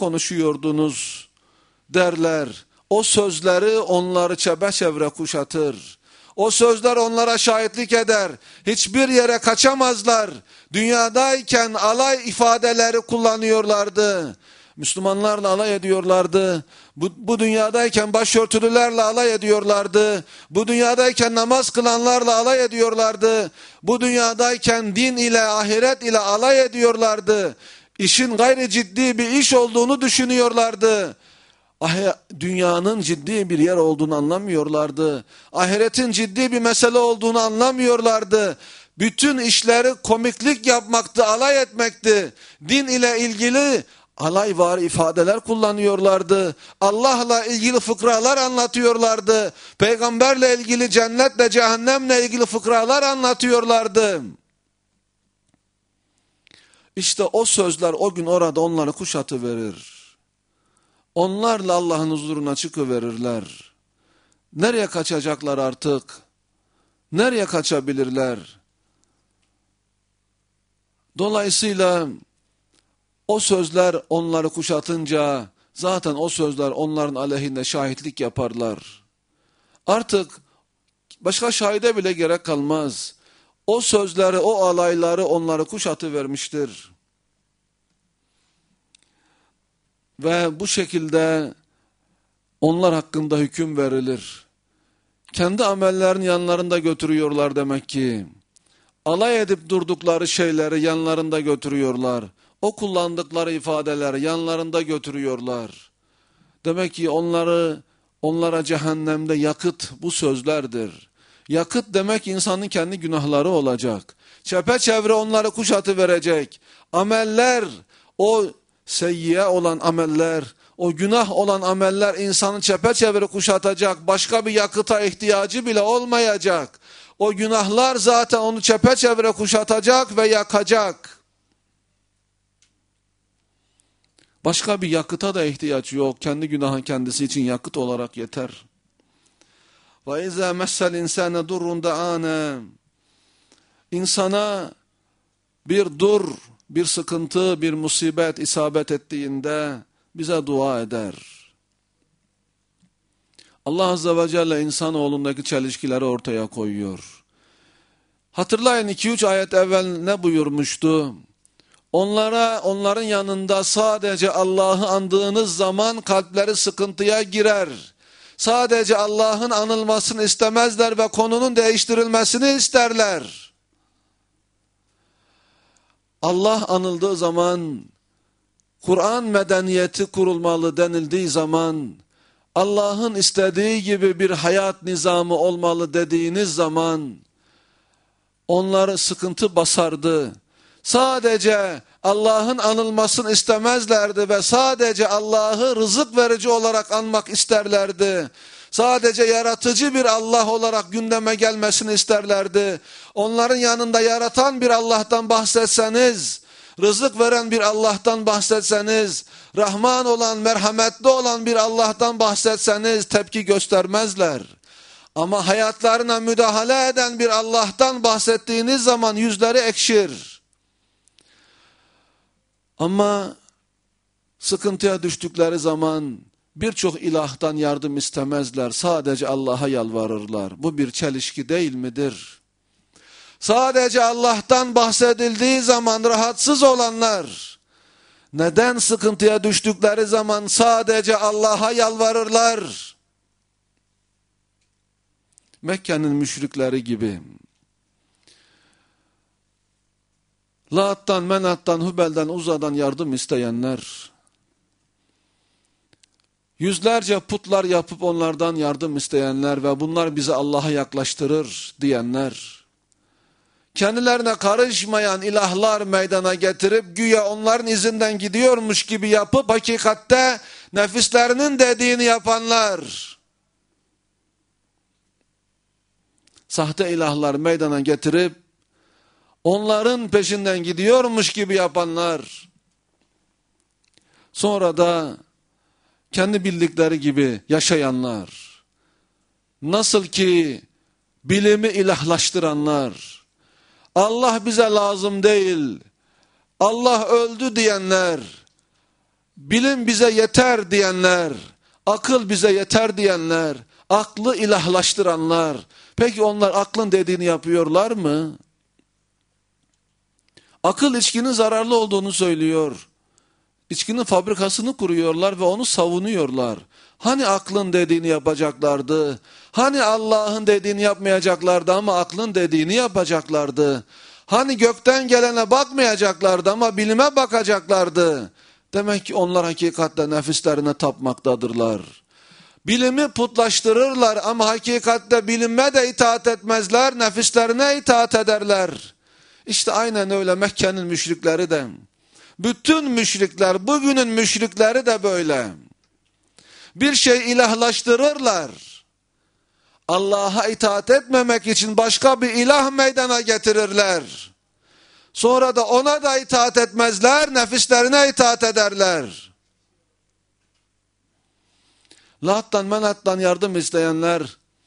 konuşuyordunuz derler. O sözleri onları çepeçevre kuşatır. O sözler onlara şahitlik eder. Hiçbir yere kaçamazlar. Dünyadayken alay ifadeleri kullanıyorlardı. Müslümanlarla alay ediyorlardı. Bu, bu dünyadayken başörtülülerle alay ediyorlardı. Bu dünyadayken namaz kılanlarla alay ediyorlardı. Bu dünyadayken din ile ahiret ile alay ediyorlardı. İşin gayri ciddi bir iş olduğunu düşünüyorlardı. Dünyanın ciddi bir yer olduğunu anlamıyorlardı. Ahiretin ciddi bir mesele olduğunu anlamıyorlardı. Bütün işleri komiklik yapmaktı, alay etmekti. Din ile ilgili alay var ifadeler kullanıyorlardı. Allah'la ilgili fıkralar anlatıyorlardı. Peygamberle ilgili cennetle cehennemle ilgili fıkralar anlatıyorlardı. İşte o sözler o gün orada onları kuşatıverir. Onlarla Allah'ın huzuruna çıkıverirler. Nereye kaçacaklar artık? Nereye kaçabilirler? Dolayısıyla o sözler onları kuşatınca zaten o sözler onların aleyhinde şahitlik yaparlar. Artık başka şahide bile gerek kalmaz. O sözleri, o alayları onları kuşatıvermiştir. Ve bu şekilde onlar hakkında hüküm verilir. Kendi amellerini yanlarında götürüyorlar demek ki. Alay edip durdukları şeyleri yanlarında götürüyorlar. O kullandıkları ifadeleri yanlarında götürüyorlar. Demek ki onları onlara cehennemde yakıt bu sözlerdir. Yakıt demek insanın kendi günahları olacak. Çepeçevre onları kuşatıverecek. Ameller, o seyyiye olan ameller, o günah olan ameller insanı çepeçevre kuşatacak. Başka bir yakıta ihtiyacı bile olmayacak. O günahlar zaten onu çepeçevre kuşatacak ve yakacak. Başka bir yakıta da ihtiyaç yok. Kendi günahın kendisi için yakıt olarak yeter. وَاِذَا مَسَّ الْاِنْسَانَ دُرٌ دَعَانَ İnsana bir dur, bir sıkıntı, bir musibet isabet ettiğinde bize dua eder. Allah Azze ve Celle insanoğlundaki çelişkileri ortaya koyuyor. Hatırlayın iki üç ayet evvel ne buyurmuştu? Onlara, onların yanında sadece Allah'ı andığınız zaman kalpleri sıkıntıya girer. Sadece Allah'ın anılmasını istemezler ve konunun değiştirilmesini isterler. Allah anıldığı zaman, Kur'an medeniyeti kurulmalı denildiği zaman, Allah'ın istediği gibi bir hayat nizamı olmalı dediğiniz zaman, onları sıkıntı basardı. Sadece Allah'ın anılmasını istemezlerdi ve sadece Allah'ı rızık verici olarak anmak isterlerdi. Sadece yaratıcı bir Allah olarak gündeme gelmesini isterlerdi. Onların yanında yaratan bir Allah'tan bahsetseniz, rızık veren bir Allah'tan bahsetseniz, Rahman olan, merhametli olan bir Allah'tan bahsetseniz tepki göstermezler. Ama hayatlarına müdahale eden bir Allah'tan bahsettiğiniz zaman yüzleri ekşir. Ama sıkıntıya düştükleri zaman birçok ilahtan yardım istemezler. Sadece Allah'a yalvarırlar. Bu bir çelişki değil midir? Sadece Allah'tan bahsedildiği zaman rahatsız olanlar, neden sıkıntıya düştükleri zaman sadece Allah'a yalvarırlar? Mekke'nin müşrikleri gibi. La'attan, Menat'tan, Hübel'den, Uza'dan yardım isteyenler, yüzlerce putlar yapıp onlardan yardım isteyenler ve bunlar bizi Allah'a yaklaştırır diyenler, kendilerine karışmayan ilahlar meydana getirip güya onların izinden gidiyormuş gibi yapıp hakikatte nefislerinin dediğini yapanlar, sahte ilahlar meydana getirip onların peşinden gidiyormuş gibi yapanlar, sonra da kendi bildikleri gibi yaşayanlar, nasıl ki bilimi ilahlaştıranlar, Allah bize lazım değil, Allah öldü diyenler, bilim bize yeter diyenler, akıl bize yeter diyenler, aklı ilahlaştıranlar. Peki onlar aklın dediğini yapıyorlar mı? Akıl içkinin zararlı olduğunu söylüyor. İçkinin fabrikasını kuruyorlar ve onu savunuyorlar. Hani aklın dediğini yapacaklardı? Hani Allah'ın dediğini yapmayacaklardı ama aklın dediğini yapacaklardı? Hani gökten gelene bakmayacaklardı ama bilime bakacaklardı? Demek ki onlar hakikatte nefislerine tapmaktadırlar. Bilimi putlaştırırlar ama hakikatte bilime de itaat etmezler, nefislerine itaat ederler. İşte aynen öyle Mekke'nin müşrikleri de. Bütün müşrikler, bugünün müşrikleri de böyle. Bir şey ilahlaştırırlar. Allah'a itaat etmemek için başka bir ilah meydana getirirler. Sonra da ona da itaat etmezler, nefislerine itaat ederler. Lat'tan Menat'tan yardım isteyenler,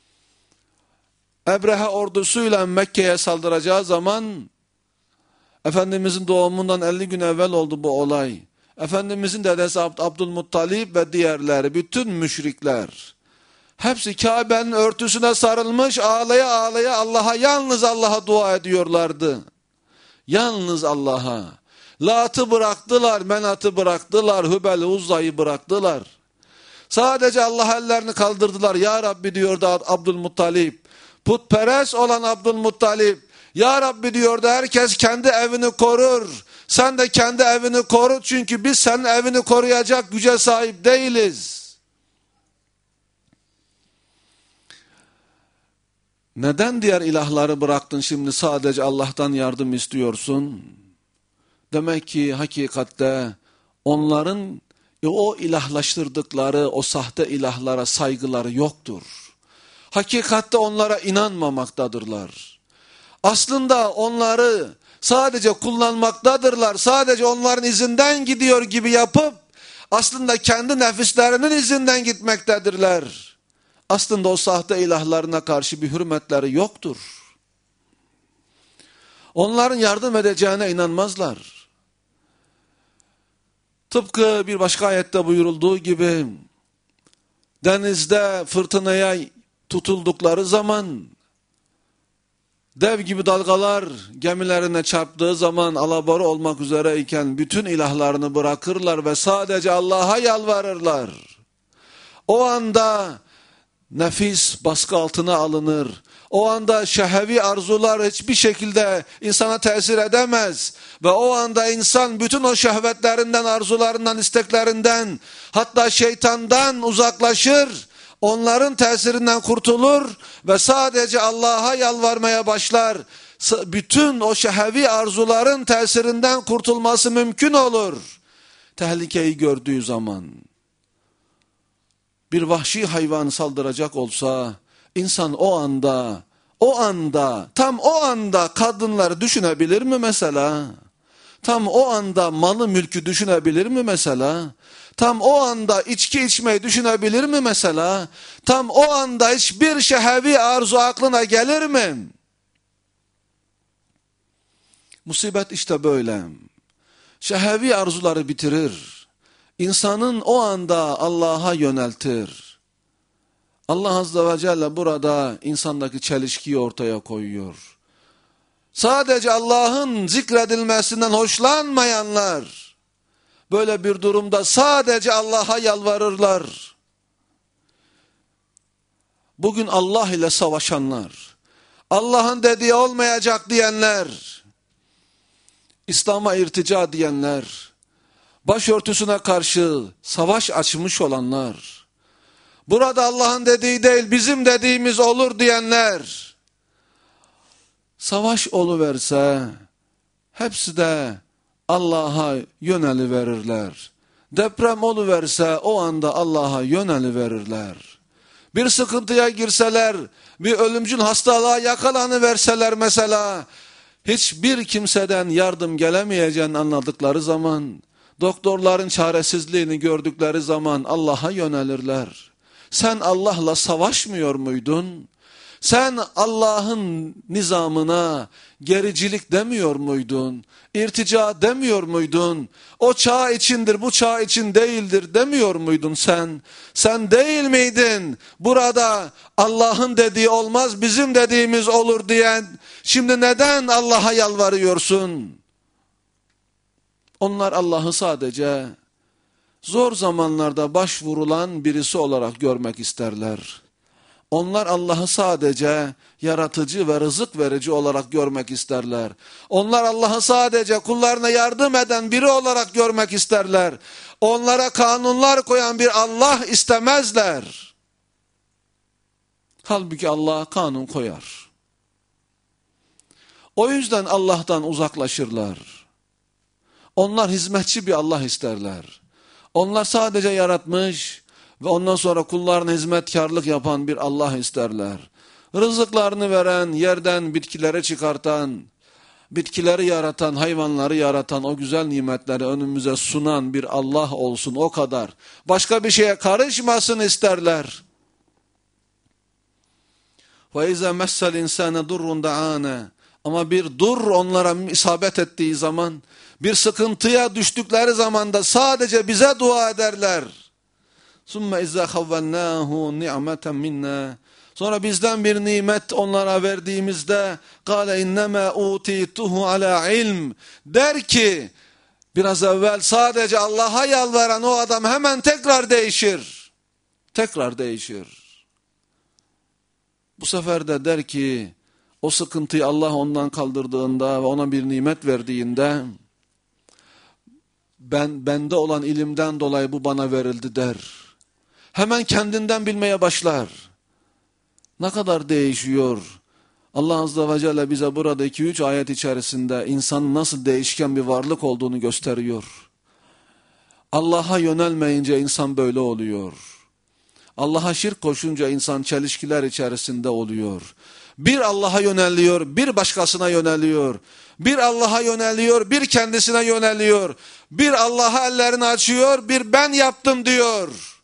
Ebrehe ordusuyla Mekke'ye saldıracağı zaman, Efendimizin doğumundan elli gün evvel oldu bu olay. Efendimizin dedesi Abd Abdülmuttalib ve diğerleri, bütün müşrikler, hepsi Kabe'nin örtüsüne sarılmış, ağlaya ağlaya Allah'a, yalnız Allah'a dua ediyorlardı. Yalnız Allah'a. Lat'ı bıraktılar, Menat'ı bıraktılar, Hübel, Uzza'yı bıraktılar. Sadece Allah ellerini kaldırdılar. Ya Rabbi diyordu Abdülmuttalib. Putperest olan Abdülmuttalib. Ya Rabbi diyordu, herkes kendi evini korur. Sen de kendi evini koru, çünkü biz senin evini koruyacak güce sahip değiliz. Neden diğer ilahları bıraktın, şimdi sadece Allah'tan yardım istiyorsun? Demek ki hakikatte onların e, o ilahlaştırdıkları o sahte ilahlara saygıları yoktur. Hakikatte onlara inanmamaktadırlar. Aslında onları sadece kullanmaktadırlar. Sadece onların izinden gidiyor gibi yapıp aslında kendi nefislerinin izinden gitmektedirler. Aslında o sahte ilahlarına karşı bir hürmetleri yoktur. Onların yardım edeceğine inanmazlar. Tıpkı bir başka ayette buyurulduğu gibi, denizde fırtınaya tutuldukları zaman, dev gibi dalgalar gemilerine çarptığı zaman alabora olmak üzereyken bütün ilahlarını bırakırlar ve sadece Allah'a yalvarırlar. O anda nefis baskı altına alınır. O anda şehvi arzular hiçbir şekilde insana tesir edemez. Ve o anda insan bütün o şehvetlerinden, arzularından, isteklerinden, hatta şeytandan uzaklaşır. Onların tesirinden kurtulur ve sadece Allah'a yalvarmaya başlar. Bütün o şehvi arzuların tesirinden kurtulması mümkün olur. Tehlikeyi gördüğü zaman. Bir vahşi hayvan saldıracak olsa, insan o anda, o anda, tam o anda kadınları düşünebilir mi mesela? Tam o anda malı mülkü düşünebilir mi mesela? Tam o anda içki içmeyi düşünebilir mi mesela? Tam o anda hiçbir şehvi arzu aklına gelir mi? Musibet işte böyle. Şehvi arzuları bitirir. İnsanın o anda Allah'a yöneltir. Allah Azze ve Celle burada insandaki çelişkiyi ortaya koyuyor. Sadece Allah'ın zikredilmesinden hoşlanmayanlar, böyle bir durumda sadece Allah'a yalvarırlar. Bugün Allah ile savaşanlar, Allah'ın dediği olmayacak diyenler, İslam'a irtica diyenler, başörtüsüne karşı savaş açmış olanlar, burada Allah'ın dediği değil bizim dediğimiz olur diyenler, savaş oluverse hepsi de Allah'a yöneliverirler. Deprem oluverse o anda Allah'a yöneliverirler. Bir sıkıntıya girseler, bir ölümcül hastalığa yakalanıverseler mesela, hiçbir kimseden yardım gelemeyeceğini anladıkları zaman, doktorların çaresizliğini gördükleri zaman Allah'a yönelirler. Sen Allah'la savaşmıyor muydun? Sen Allah'ın nizamına gericilik demiyor muydun? İrtica demiyor muydun? O çağ içindir, bu çağ için değildir demiyor muydun sen? Sen değil miydin burada Allah'ın dediği olmaz, bizim dediğimiz olur diyen? Şimdi neden Allah'a yalvarıyorsun? Onlar Allah'ı sadece zor zamanlarda başvurulan birisi olarak görmek isterler. Onlar Allah'ı sadece yaratıcı ve rızık verici olarak görmek isterler. Onlar Allah'ı sadece kullarına yardım eden biri olarak görmek isterler. Onlara kanunlar koyan bir Allah istemezler. Halbuki Allah kanun koyar. O yüzden Allah'tan uzaklaşırlar. Onlar hizmetçi bir Allah isterler. Onlar sadece yaratmış ve ondan sonra kullarına hizmetkarlık yapan bir Allah isterler. Rızıklarını veren, yerden bitkileri çıkartan, bitkileri yaratan, hayvanları yaratan, o güzel nimetleri önümüze sunan bir Allah olsun, o kadar. Başka bir şeye karışmasın isterler. وَاِذَا مَسَّ الْاِنْسَانَ دُرٌ دَعَانَ Ama bir dur onlara isabet ettiği zaman, bir sıkıntıya düştükleri zaman da sadece bize dua ederler. ثُمَّ اِذَا خَوَّلْنَاهُ نِعْمَةً مِنَّا Sonra bizden bir nimet onlara verdiğimizde قَالَ اِنَّمَا اُوْتِيتُهُ عَلَى ilm Der ki, biraz evvel sadece Allah'a yalvaran o adam hemen tekrar değişir. Tekrar değişir. Bu sefer de der ki, o sıkıntıyı Allah ondan kaldırdığında ve ona bir nimet verdiğinde, ben bende olan ilimden dolayı bu bana verildi der. Hemen kendinden bilmeye başlar. Ne kadar değişiyor. Allah Azze ve Celle bize burada iki üç ayet içerisinde insanın nasıl değişken bir varlık olduğunu gösteriyor. Allah'a yönelmeyince insan böyle oluyor. Allah'a şirk koşunca insan çelişkiler içerisinde oluyor. Bir Allah'a yöneliyor, bir başkasına yöneliyor. Bir Allah'a yöneliyor, bir kendisine yöneliyor. Bir Allah'a ellerini açıyor, bir ben yaptım diyor.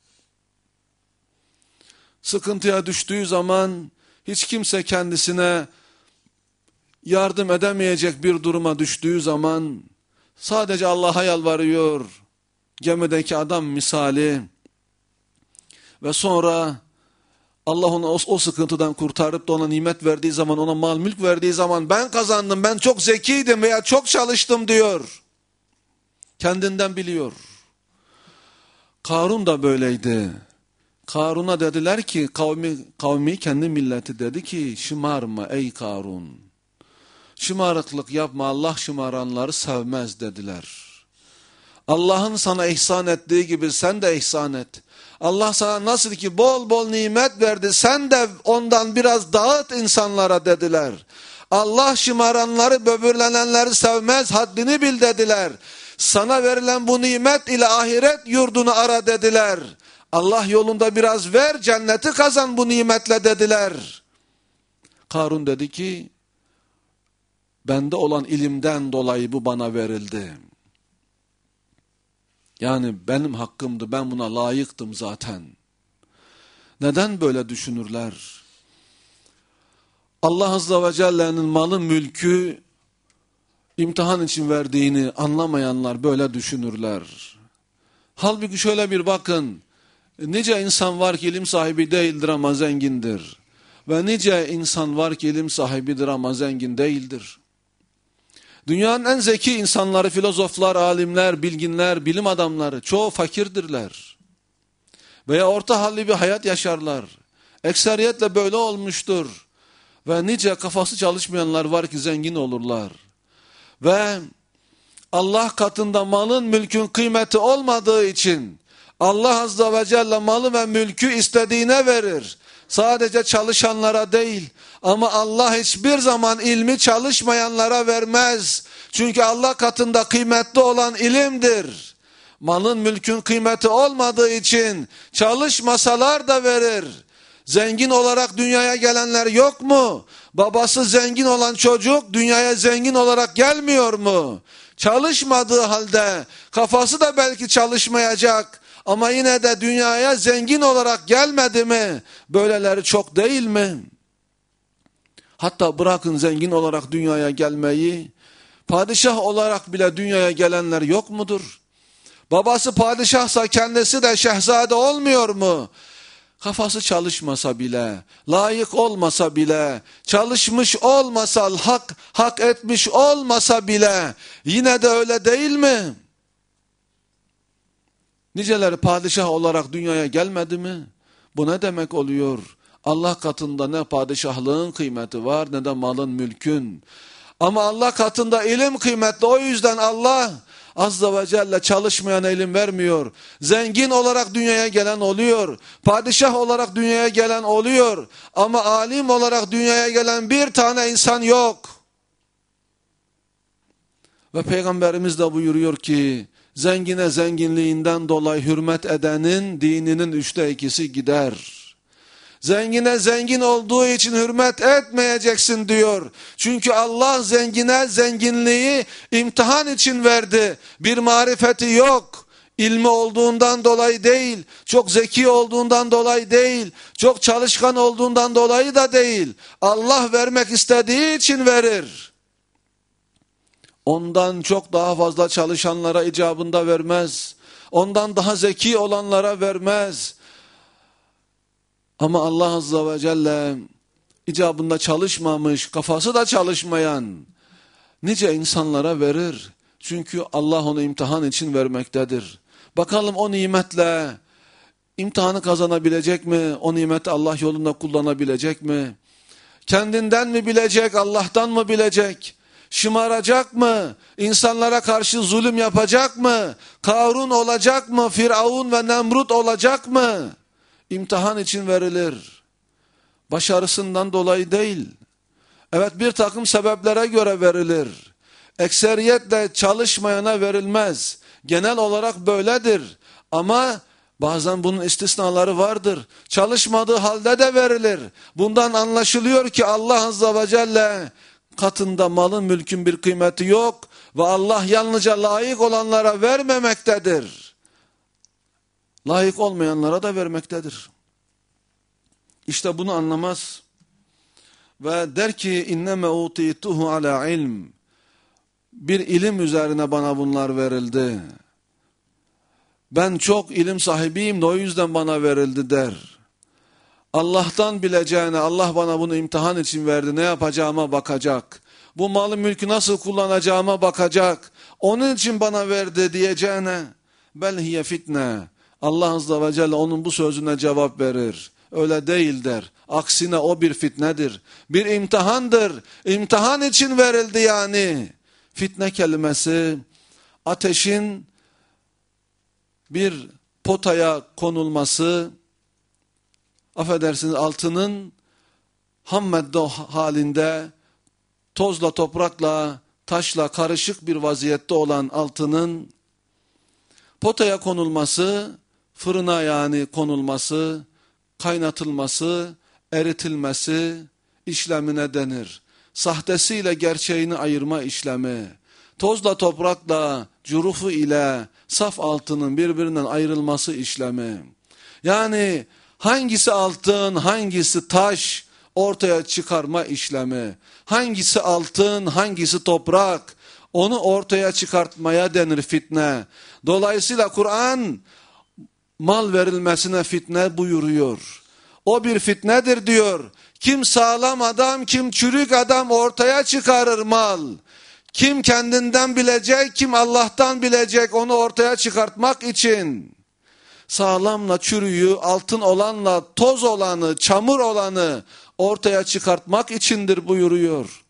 Sıkıntıya düştüğü zaman hiç kimse kendisine yardım edemeyecek bir duruma düştüğü zaman sadece Allah'a yalvarıyor. Gemideki adam misali. Ve sonra Allah onu o, o sıkıntıdan kurtarıp da ona nimet verdiği zaman, ona mal mülk verdiği zaman ben kazandım, ben çok zekiydim veya çok çalıştım diyor. Kendinden biliyor. Karun da böyleydi. Karun'a dediler ki, kavmi, kavmi kendi milleti dedi ki, şımarma ey Karun. Şımarıklık yapma, Allah şımaranları sevmez dediler. Allah'ın sana ihsan ettiği gibi sen de ihsan et. Allah sana nasıl ki bol bol nimet verdi, sen de ondan biraz dağıt insanlara dediler. Allah şımaranları, böbürlenenleri sevmez, haddini bil dediler. Sana verilen bu nimet ile ahiret yurdunu ara dediler. Allah yolunda biraz ver, cenneti kazan bu nimetle dediler. Karun dedi ki, bende olan ilimden dolayı bu bana verildi. Yani benim hakkımdı, ben buna layıktım zaten. Neden böyle düşünürler? Allah Azze ve Celle'nin malı mülkü imtihan için verdiğini anlamayanlar böyle düşünürler. Halbuki şöyle bir bakın, nice insan var ki ilim sahibi değildir ama zengindir. Ve nice insan var ki ilim sahibidir ama zengin değildir. Dünyanın en zeki insanları, filozoflar, alimler, bilginler, bilim adamları çoğu fakirdirler. Veya orta halli bir hayat yaşarlar. Ekseriyetle böyle olmuştur. Ve nice kafası çalışmayanlar var ki zengin olurlar. Ve Allah katında malın mülkün kıymeti olmadığı için Allah Azze ve Celle malı ve mülkü istediğine verir. Sadece çalışanlara değil, ama Allah hiçbir zaman ilmi çalışmayanlara vermez. Çünkü Allah katında kıymetli olan ilimdir. Malın mülkün kıymeti olmadığı için çalışmasalar da verir. Zengin olarak dünyaya gelenler yok mu? Babası zengin olan çocuk dünyaya zengin olarak gelmiyor mu? Çalışmadığı halde, kafası da belki çalışmayacak ama yine de dünyaya zengin olarak gelmedi mi? Böyleleri çok değil mi? Hatta bırakın zengin olarak dünyaya gelmeyi, padişah olarak bile dünyaya gelenler yok mudur? Babası padişahsa kendisi de şehzade olmuyor mu? Kafası çalışmasa bile, layık olmasa bile, çalışmış olmasa, hak, hak etmiş olmasa bile, yine de öyle değil mi? Niceleri padişah olarak dünyaya gelmedi mi? Bu ne demek oluyor? Allah katında ne padişahlığın kıymeti var ne de malın mülkün. Ama Allah katında ilim kıymetli. O yüzden Allah Azze ve Celle çalışmayana ilim vermiyor. Zengin olarak dünyaya gelen oluyor. Padişah olarak dünyaya gelen oluyor. Ama alim olarak dünyaya gelen bir tane insan yok. Ve Peygamberimiz de buyuruyor ki, zengine zenginliğinden dolayı hürmet edenin dininin üçte ikisi gider. Zengine zengin olduğu için hürmet etmeyeceksin diyor. Çünkü Allah zengine zenginliği imtihan için verdi. Bir marifeti yok. İlmi olduğundan dolayı değil, çok zeki olduğundan dolayı değil, çok çalışkan olduğundan dolayı da değil. Allah vermek istediği için verir. Ondan çok daha fazla çalışanlara icabında vermez. Ondan daha zeki olanlara vermez. Ama Allah Azze ve Celle icabında çalışmamış, kafası da çalışmayan nice insanlara verir. Çünkü Allah onu imtihan için vermektedir. Bakalım o nimetle imtihanı kazanabilecek mi? O nimeti Allah yolunda kullanabilecek mi? Kendinden mi bilecek, Allah'tan mı bilecek? Şımaracak mı? İnsanlara karşı zulüm yapacak mı? Karun olacak mı? Firavun ve Nemrut olacak mı? İmtihan için verilir. Başarısından dolayı değil. Evet, bir takım sebeplere göre verilir. Ekseriyetle çalışmayana verilmez. Genel olarak böyledir. Ama bazen bunun istisnaları vardır. Çalışmadığı halde de verilir. Bundan anlaşılıyor ki Allah Azze ve Celle katında malın mülkün bir kıymeti yok ve Allah yalnızca layık olanlara vermemektedir. Layık olmayanlara da vermektedir. İşte bunu anlamaz ve der ki inneme utituhu ala ilm, bir ilim üzerine bana bunlar verildi. Ben çok ilim sahibiyim de o yüzden bana verildi der. Allah'tan bileceğine, Allah bana bunu imtihan için verdi, ne yapacağıma bakacak. Bu malı mülkü nasıl kullanacağıma bakacak. Onun için bana verdi diyeceğine, bel hiye fitne. Allah Azze ve Celle onun bu sözüne cevap verir. Öyle değil der. Aksine o bir fitnedir. Bir imtihandır. İmtihan için verildi yani. Fitne kelimesi ateşin bir potaya konulması, affedersiniz altının ham madde halinde tozla, toprakla, taşla karışık bir vaziyette olan altının potaya konulması, fırına yani konulması, kaynatılması, eritilmesi işlemine denir. Sahtesiyle gerçeğini ayırma işlemi, tozla toprakla, curufu ile saf altının birbirinden ayrılması işlemi. Yani hangisi altın, hangisi taş ortaya çıkarma işlemi. Hangisi altın, hangisi toprak onu ortaya çıkartmaya denir fitne. Dolayısıyla Kur'an mal verilmesine fitne buyuruyor. O bir fitnedir diyor. Kim sağlam adam, kim çürük adam ortaya çıkarır mal. Kim kendinden bilecek, kim Allah'tan bilecek onu ortaya çıkartmak için. Sağlamla çürüyü, altın olanla toz olanı, çamur olanı ortaya çıkartmak içindir buyuruyor.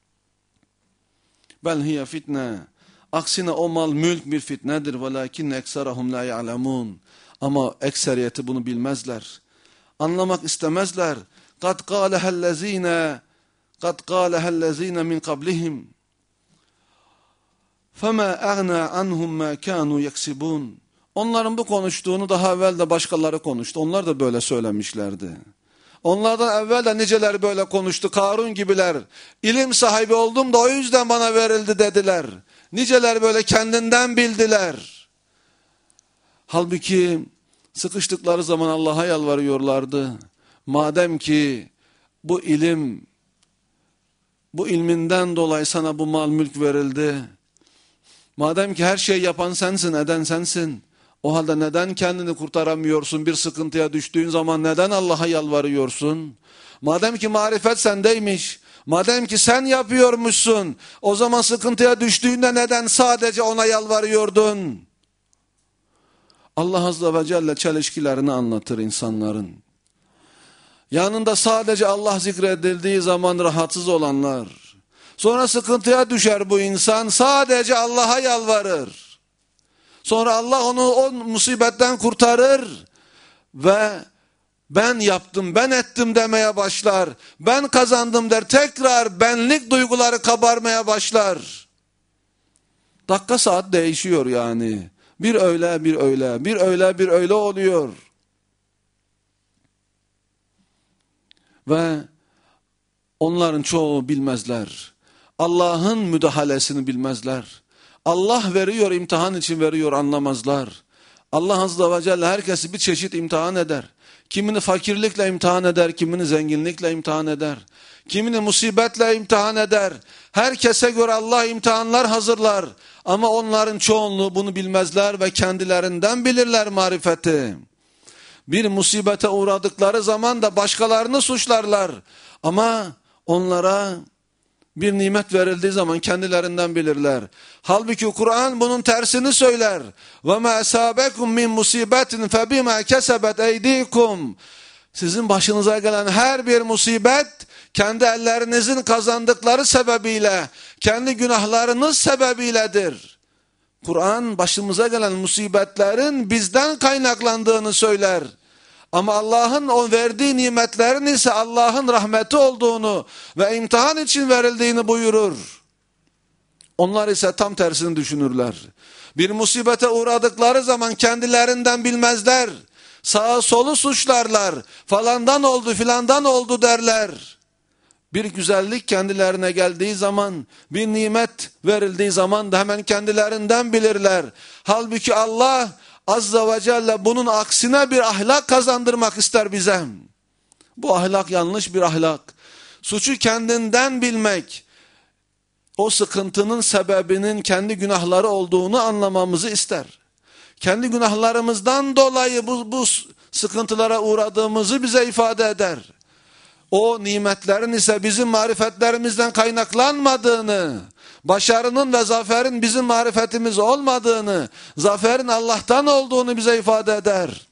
Bel hiye fitne. Aksine o mal mülk bir fitnedir. Velakin ekserahum la ya'lemun. Ama ekseriyeti bunu bilmezler. Anlamak istemezler. Kad qâlehellezîne kad qâlehellezîne min qablihim fema agna anhum ma kanu yeksibun. Onların bu konuştuğunu daha evvel de başkaları konuştu. Onlar da böyle söylemişlerdi. Onlardan evvel de niceler böyle konuştu. Karun gibiler. İlim sahibi oldum da o yüzden bana verildi dediler. Niceler böyle kendinden bildiler. Halbuki sıkıştıkları zaman Allah'a yalvarıyorlardı. Madem ki bu ilim bu ilminden dolayı sana bu mal mülk verildi. Madem ki her şeyi yapan sensin, eden sensin. O halde neden kendini kurtaramıyorsun? Bir sıkıntıya düştüğün zaman neden Allah'a yalvarıyorsun? Madem ki marifet sendeymiş, madem ki sen yapıyormuşsun, o zaman sıkıntıya düştüğünde neden sadece ona yalvarıyordun? Allah Azze ve Celle çelişkilerini anlatır insanların. Yanında sadece Allah zikredildiği zaman rahatsız olanlar. Sonra sıkıntıya düşer bu insan, sadece Allah'a yalvarır. Sonra Allah onu o musibetten kurtarır ve ben yaptım, ben ettim demeye başlar. Ben kazandım der, tekrar benlik duyguları kabarmaya başlar. Dakika saat değişiyor yani. Bir öyle bir öyle, bir öyle bir öyle oluyor. Ve onların çoğu bilmezler. Allah'ın müdahalesini bilmezler. Allah veriyor, imtihan için veriyor, anlamazlar. Allah Azze ve Celle herkesi bir çeşit imtihan eder. Kimini fakirlikle imtihan eder, kimini zenginlikle imtihan eder. Kimini musibetle imtihan eder. Herkese göre Allah imtihanlar hazırlar. Ama onların çoğunluğu bunu bilmezler ve kendilerinden bilirler marifeti. Bir musibete uğradıkları zaman da başkalarını suçlarlar. Ama onlara bir nimet verildiği zaman kendilerinden bilirler. Halbuki Kur'an bunun tersini söyler. وَمَا أَسَابَكُمْ مِنْ مُصِيبَةٍ فَبِمَا كَسَبَتْ اَيْدِيكُمْ Sizin başınıza gelen her bir musibet, kendi ellerinizin kazandıkları sebebiyle, kendi günahlarınız sebebiyledir. Kur'an başımıza gelen musibetlerin bizden kaynaklandığını söyler. Ama Allah'ın o verdiği nimetlerin ise Allah'ın rahmeti olduğunu ve imtihan için verildiğini buyurur. Onlar ise tam tersini düşünürler. Bir musibete uğradıkları zaman kendilerinden bilmezler. Sağa solu suçlarlar. Falandan oldu filandan oldu derler. Bir güzellik kendilerine geldiği zaman, bir nimet verildiği zaman da hemen kendilerinden bilirler. Halbuki Allah Azze ve Celle bunun aksine bir ahlak kazandırmak ister bize. Bu ahlak yanlış bir ahlak. Suçu kendinden bilmek, o sıkıntının sebebinin kendi günahları olduğunu anlamamızı ister. Kendi günahlarımızdan dolayı bu, bu sıkıntılara uğradığımızı bize ifade eder. O nimetlerin ise bizim marifetlerimizden kaynaklanmadığını, başarının ve zaferin bizim marifetimiz olmadığını, zaferin Allah'tan olduğunu bize ifade eder.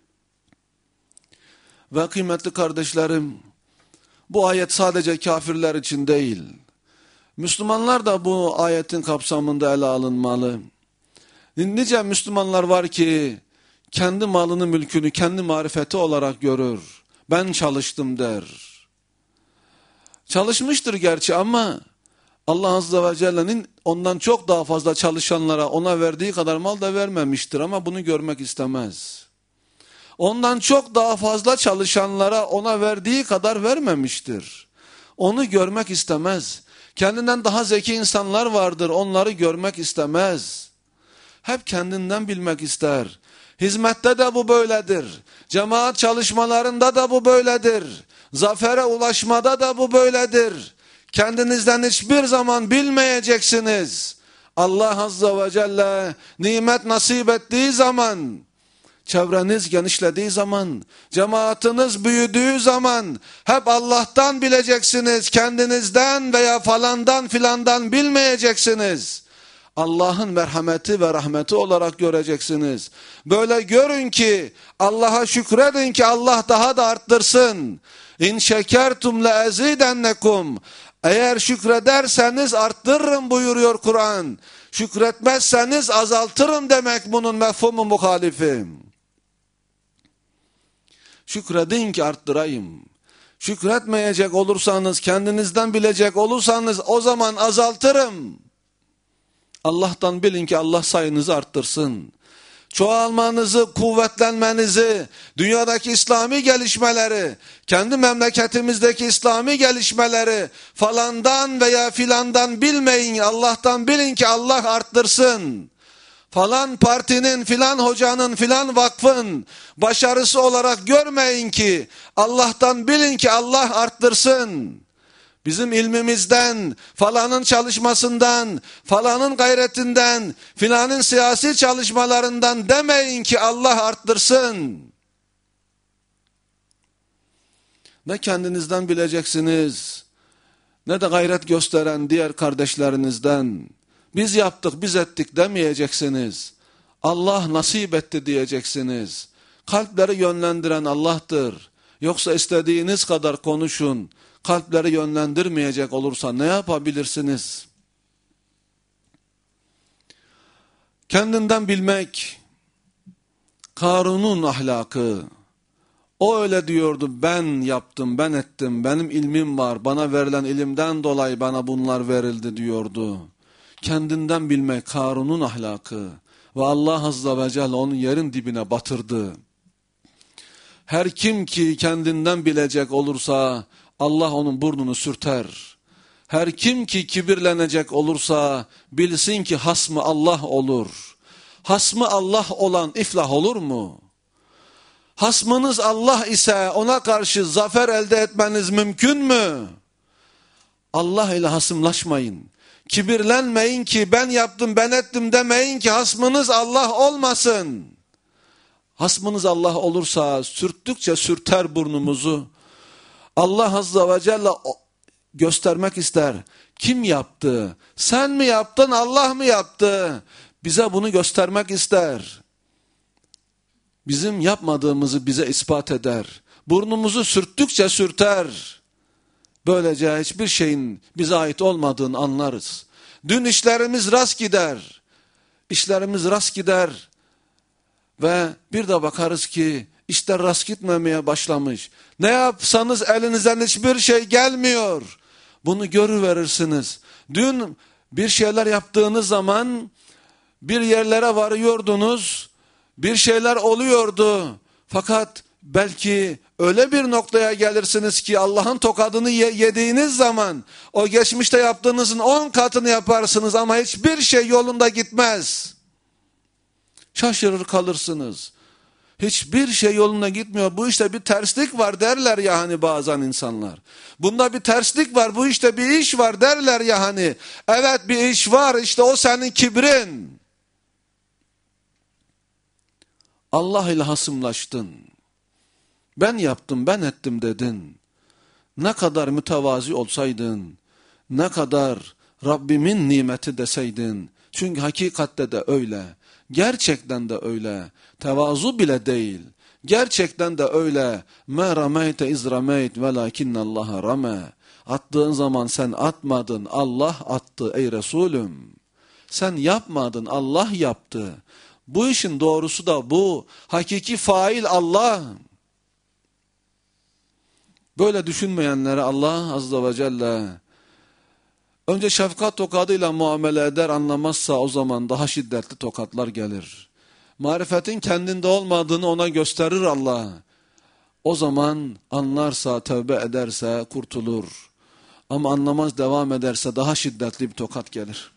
Ve kıymetli kardeşlerim, bu ayet sadece kafirler için değil, Müslümanlar da bu ayetin kapsamında ele alınmalı. Nice Müslümanlar var ki, kendi malını, mülkünü, kendi marifeti olarak görür. Ben çalıştım der. Çalışmıştır gerçi ama Allah Azze ve Celle'nin ondan çok daha fazla çalışanlara ona verdiği kadar mal da vermemiştir ama bunu görmek istemez. Ondan çok daha fazla çalışanlara ona verdiği kadar vermemiştir. Onu görmek istemez. Kendinden daha zeki insanlar vardır, onları görmek istemez. Hep kendinden bilmek ister. Hizmette de bu böyledir. Cemaat çalışmalarında da bu böyledir. Zafere ulaşmada da bu böyledir. Kendinizden hiçbir zaman bilmeyeceksiniz. Allah Azze ve Celle nimet nasip ettiği zaman, çevreniz genişlediği zaman, cemaatiniz büyüdüğü zaman hep Allah'tan bileceksiniz. Kendinizden veya falandan filandan bilmeyeceksiniz. Allah'ın merhameti ve rahmeti olarak göreceksiniz. Böyle görün ki, Allah'a şükredin ki Allah daha da arttırsın. İn şekertum le ezidennekum. Eğer şükrederseniz arttırırım buyuruyor Kur'an. Şükretmezseniz azaltırım demek bunun mefhumu muhalifi. Şükredin ki arttırayım. Şükretmeyecek olursanız, kendinizden bilecek olursanız o zaman azaltırım. Allah'tan bilin ki Allah sayınızı arttırsın. Çoğalmanızı, kuvvetlenmenizi, dünyadaki İslami gelişmeleri, kendi memleketimizdeki İslami gelişmeleri falandan veya filandan bilmeyin, Allah'tan bilin ki Allah arttırsın. Falan partinin, filan hocanın, filan vakfın başarısı olarak görmeyin ki, Allah'tan bilin ki Allah arttırsın. bizim ilmimizden, falanın çalışmasından, falanın gayretinden, filanın siyasi çalışmalarından demeyin ki Allah arttırsın. Ne kendinizden bileceksiniz, ne de gayret gösteren diğer kardeşlerinizden. Biz yaptık, biz ettik demeyeceksiniz. Allah nasip etti diyeceksiniz. Kalpleri yönlendiren Allah'tır. Yoksa istediğiniz kadar konuşun. Kalpleri yönlendirmeyecek olursa ne yapabilirsiniz? Kendinden bilmek, Karun'un ahlakı. O öyle diyordu, ben yaptım, ben ettim, benim ilmim var, bana verilen ilimden dolayı bana bunlar verildi diyordu. Kendinden bilmek Karun'un ahlakı ve Allah Azze ve Celle onu yerin dibine batırdı. Her kim ki kendinden bilecek olursa Allah onun burnunu sürter. Her kim ki kibirlenecek olursa bilsin ki hasmı Allah olur. Hasmı Allah olan iflah olur mu? Hasmınız Allah ise ona karşı zafer elde etmeniz mümkün mü? Allah ile hasımlaşmayın. Kibirlenmeyin ki ben yaptım, ben ettim demeyin ki hasmınız Allah olmasın. Hasmınız Allah olursa sürttükçe sürter burnumuzu. Allah Azze ve Celle göstermek ister. Kim yaptı? Sen mi yaptın, Allah mı yaptı? Bize bunu göstermek ister. Bizim yapmadığımızı bize ispat eder. Burnumuzu sürttükçe sürter. Böylece hiçbir şeyin bize ait olmadığını anlarız. Dün işlerimiz rast gider. İşlerimiz rast gider. Ve bir de bakarız ki işler rast gitmemeye başlamış. Ne yapsanız elinizden hiçbir şey gelmiyor. Bunu görüverirsiniz. Dün bir şeyler yaptığınız zaman bir yerlere varıyordunuz. Bir şeyler oluyordu. Fakat belki öyle bir noktaya gelirsiniz ki Allah'ın tokadını yediğiniz zaman o geçmişte yaptığınızın on katını yaparsınız ama hiçbir şey yolunda gitmez. Şaşırır kalırsınız. Hiçbir şey yoluna gitmiyor. Bu işte bir terslik var derler ya hani bazen insanlar. Bunda bir terslik var, bu işte bir iş var derler ya hani. Evet bir iş var, işte o senin kibrin. Allah ile hasımlaştın. Ben yaptım, ben ettim dedin. Ne kadar mütevazi olsaydın, ne kadar Rabbimin nimeti deseydin. Çünkü hakikatte de öyle. Gerçekten de öyle. Tevazu bile değil. Gerçekten de öyle. مَا رَمَيْتَ اِذْ رَمَيْتَ وَلَاكِنَّ اللّٰهَ رَمَى. Attığın zaman sen atmadın, Allah attı ey Resulüm. Sen yapmadın, Allah yaptı. Bu işin doğrusu da bu. Hakiki fail Allah. Böyle düşünmeyenlere Allah Azze ve Celle önce şefkat tokadıyla muamele eder, anlamazsa o zaman daha şiddetli tokatlar gelir. Marifetin kendinde olmadığını ona gösterir Allah. O zaman anlarsa, tövbe ederse kurtulur. Ama anlamaz, devam ederse daha şiddetli bir tokat gelir.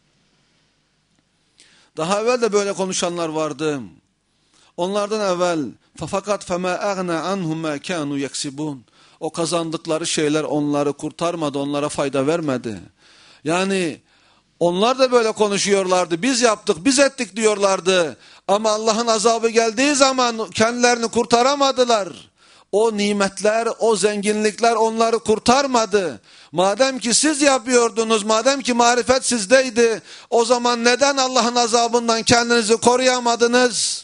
Daha evvel de böyle konuşanlar vardı. Onlardan evvel fakat fema agna anhum ma kanu yaksibun. O kazandıkları şeyler onları kurtarmadı, onlara fayda vermedi. Yani onlar da böyle konuşuyorlardı. Biz yaptık, biz ettik diyorlardı. Ama Allah'ın azabı geldiği zaman kendilerini kurtaramadılar. O nimetler, o zenginlikler onları kurtarmadı. Madem ki siz yapıyordunuz, madem ki marifet sizdeydi, o zaman neden Allah'ın azabından kendinizi koruyamadınız?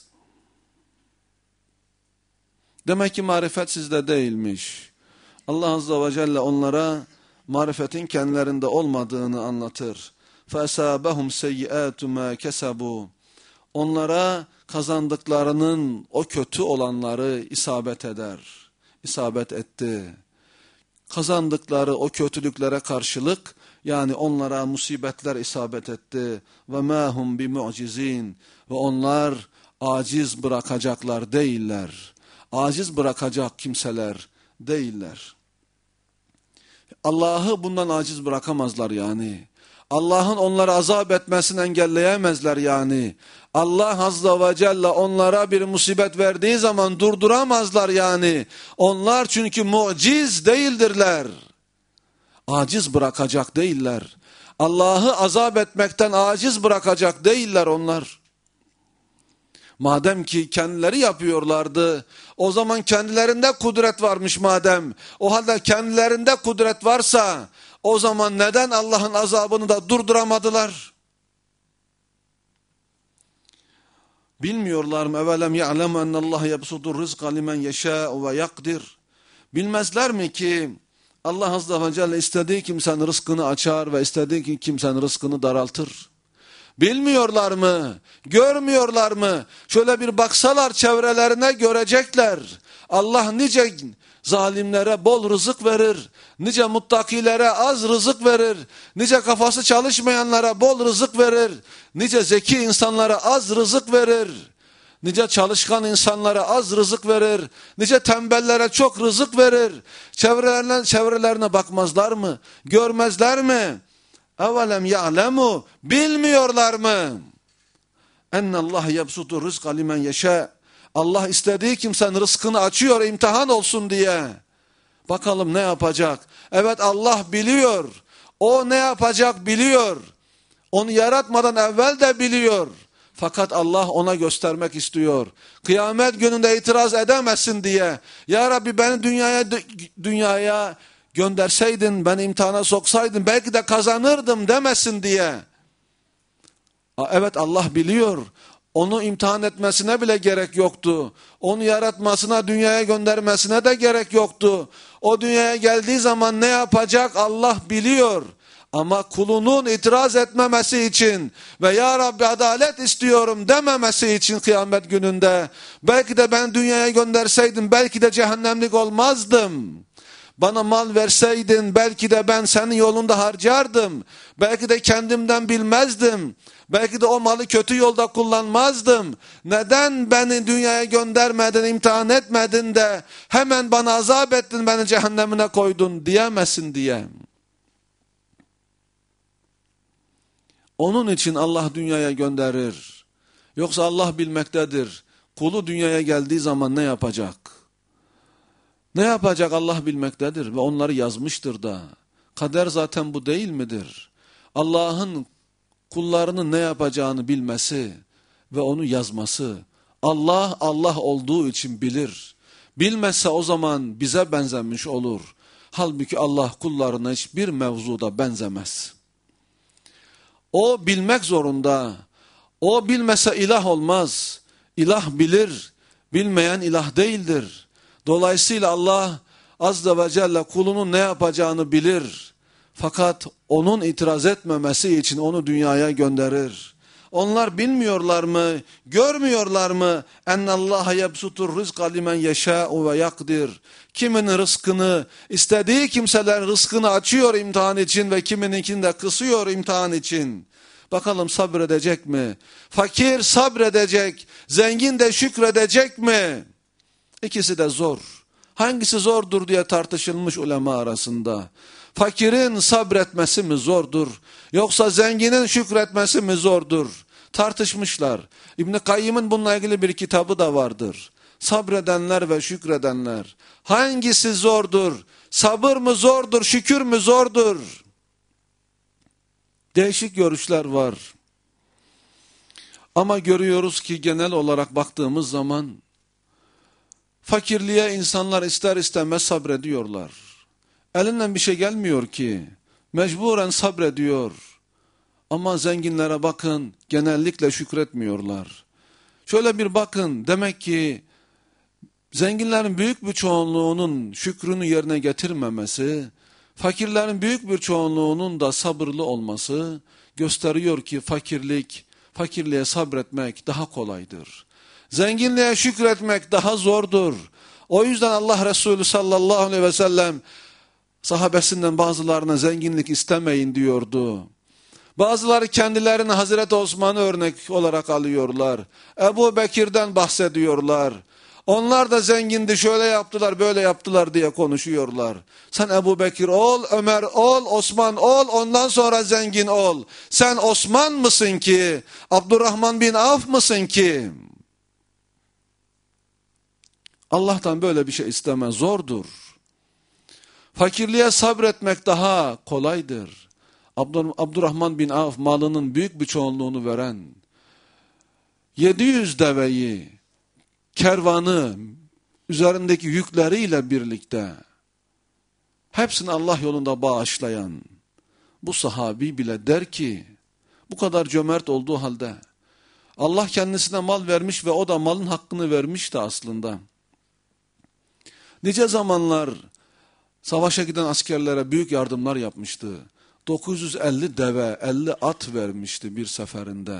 Demek ki marifet sizde değilmiş. Allah Azze ve Celle onlara marifetin kendilerinde olmadığını anlatır. فَأَسَابَهُمْ سَيِّئَاتُ مَا كَسَبُوا. Onlara kazandıklarının o kötü olanları isabet eder. İsabet etti. Kazandıkları o kötülüklere karşılık, yani onlara musibetler isabet etti. وَمَا هُمْ بِمُعْجِزِينَ. Ve onlar aciz bırakacaklar değiller. Aciz bırakacak kimseler değiller. Allah'ı bundan aciz bırakamazlar yani. Allah'ın onları azap etmesini engelleyemezler yani. Allah Azze ve Celle onlara bir musibet verdiği zaman durduramazlar yani. Onlar çünkü muciz değildirler. aciz bırakacak değiller. Allah'ı azap etmekten aciz bırakacak değiller onlar. Madem ki kendileri yapıyorlardı, o zaman kendilerinde kudret varmış madem. O halde kendilerinde kudret varsa, o zaman neden Allah'ın azabını da durduramadılar? Bilmiyorlar mı? Evelem ya'lemu ennallâhe yebsutur rizqa limen yeşâ'u ve yakdir. Bilmezler mi ki Allah Azze ve Celle istediği kimsenin rızkını açar ve istediği kimsenin rızkını daraltır? Bilmiyorlar mı? Görmüyorlar mı? Şöyle bir baksalar çevrelerine görecekler. Allah nice zalimlere bol rızık verir. Nice muttakilere az rızık verir. Nice kafası çalışmayanlara bol rızık verir. Nice zeki insanlara az rızık verir. Nice çalışkan insanlara az rızık verir. Nice tembellere çok rızık verir. Çevrelerine, çevrelerine bakmazlar mı? Görmezler mi? Evelem ya'lemu, bilmiyorlar mı? Ennallâhe yebsutur rizqa limen yeşâ. Allah istediği kimsenin rızkını açıyor imtihan olsun diye. Bakalım ne yapacak? Evet, Allah biliyor. O ne yapacak biliyor. Onu yaratmadan evvel de biliyor. Fakat Allah ona göstermek istiyor. Kıyamet gününde itiraz edemezsin diye. Ya Rabbi, beni dünyaya dünyaya gönderseydin, beni imtihana soksaydın belki de kazanırdım demesin diye. Evet, Allah biliyor. Onu imtihan etmesine bile gerek yoktu. Onu yaratmasına, dünyaya göndermesine de gerek yoktu. O dünyaya geldiği zaman ne yapacak Allah biliyor. Ama kulunun itiraz etmemesi için ve ya Rabbi adalet istiyorum dememesi için kıyamet gününde, belki de ben dünyaya gönderseydim belki de cehennemlik olmazdım. Bana mal verseydin belki de ben senin yolunda harcardım. Belki de kendimden bilmezdim. Belki de o malı kötü yolda kullanmazdım. Neden beni dünyaya göndermedin, imtihan etmedin de hemen bana azap ettin, beni cehennemine koydun diyemesin diye. Onun için Allah dünyaya gönderir. Yoksa Allah bilmektedir. Kulu dünyaya geldiği zaman ne yapacak? Ne yapacak Allah bilmektedir ve onları yazmıştır da. Kader zaten bu değil midir? Allah'ın kullarının ne yapacağını bilmesi ve onu yazması. Allah, Allah olduğu için bilir. Bilmezse o zaman bize benzemiş olur. Halbuki Allah kullarına hiçbir mevzuda benzemez. O bilmek zorunda. O bilmese ilah olmaz. İlah bilir. Bilmeyen ilah değildir. Dolayısıyla Allah Azze ve Celle kulunun ne yapacağını bilir. Fakat onun itiraz etmemesi için onu dünyaya gönderir. Onlar bilmiyorlar mı? Görmüyorlar mı? Ennallâhe yebsutur rizqa limen yeşâ'u ve yakdir. Kiminin rızkını, istediği kimselerin rızkını açıyor imtihan için ve kimininkini de kısıyor imtihan için. Bakalım sabredecek mi? Fakir sabredecek, zengin de şükredecek mi? İkisi de zor. Hangisi zordur diye tartışılmış ulema arasında. Fakirin sabretmesi mi zordur? Yoksa zenginin şükretmesi mi zordur? Tartışmışlar. İbn-i Kayyım'ın bununla ilgili bir kitabı da vardır. Sabredenler ve şükredenler. Hangisi zordur? Sabır mı zordur? Şükür mü zordur? Değişik görüşler var. Ama görüyoruz ki genel olarak baktığımız zaman fakirliğe insanlar ister istemez sabrediyorlar. Elinden bir şey gelmiyor ki. Mecburen sabrediyor. Ama zenginlere bakın, genellikle şükretmiyorlar. Şöyle bir bakın, demek ki zenginlerin büyük bir çoğunluğunun şükrünü yerine getirmemesi, fakirlerin büyük bir çoğunluğunun da sabırlı olması gösteriyor ki fakirlik, fakirliğe sabretmek daha kolaydır. Zenginliğe şükretmek daha zordur. O yüzden Allah Resulü sallallahu aleyhi ve sellem sahabesinden bazılarına zenginlik istemeyin diyordu. Bazıları kendilerini Hazreti Osman'ı örnek olarak alıyorlar. Ebu Bekir'den bahsediyorlar. Onlar da zengindi, şöyle yaptılar, böyle yaptılar diye konuşuyorlar. Sen Ebu Bekir ol, Ömer ol, Osman ol, ondan sonra zengin ol. Sen Osman mısın ki? Abdurrahman bin Avf mısın ki? Allah'tan böyle bir şey istemez, zordur. Fakirliğe sabretmek daha kolaydır. Abdurrahman bin Avf malının büyük bir çoğunluğunu veren, yedi yüz deveyi, kervanı, üzerindeki yükleriyle birlikte hepsini Allah yolunda bağışlayan bu sahabi bile der ki, bu kadar cömert olduğu halde Allah kendisine mal vermiş ve o da malın hakkını vermişti aslında. Nice zamanlar savaşa giden askerlere büyük yardımlar yapmıştı. dokuz yüz elli deve, elli at vermişti bir seferinde.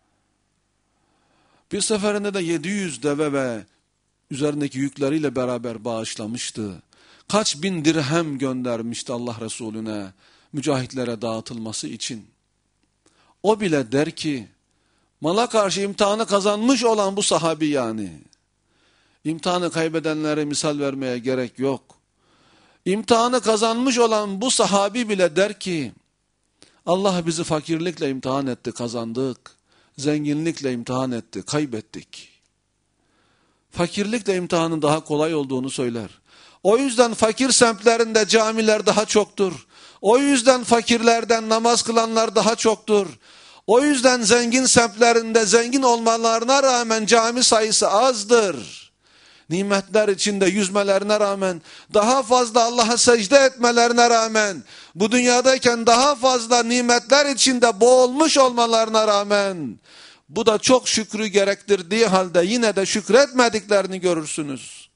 Bir seferinde de yedi yüz deve ve üzerindeki yükleriyle beraber bağışlamıştı. Kaç bin dirhem göndermişti Allah Resulüne mücahitlere dağıtılması için. O bile der ki, mala karşı imtihanı kazanmış olan bu sahabi yani. İmtihanı kaybedenlere misal vermeye gerek yok. İmtihanı kazanmış olan bu sahabi bile der ki, Allah bizi fakirlikle imtihan etti, kazandık. Zenginlikle imtihan etti, kaybettik. Fakirlikle imtihanın daha kolay olduğunu söyler. O yüzden fakir semtlerinde camiler daha çoktur. O yüzden fakirlerden namaz kılanlar daha çoktur. O yüzden zengin semtlerinde zengin olmalarına rağmen cami sayısı azdır. Nimetler içinde yüzmelerine rağmen, daha fazla Allah'a secde etmelerine rağmen, bu dünyadayken daha fazla nimetler içinde boğulmuş olmalarına rağmen, bu da çok şükrü gerektirdiği halde yine de şükretmediklerini görürsünüz.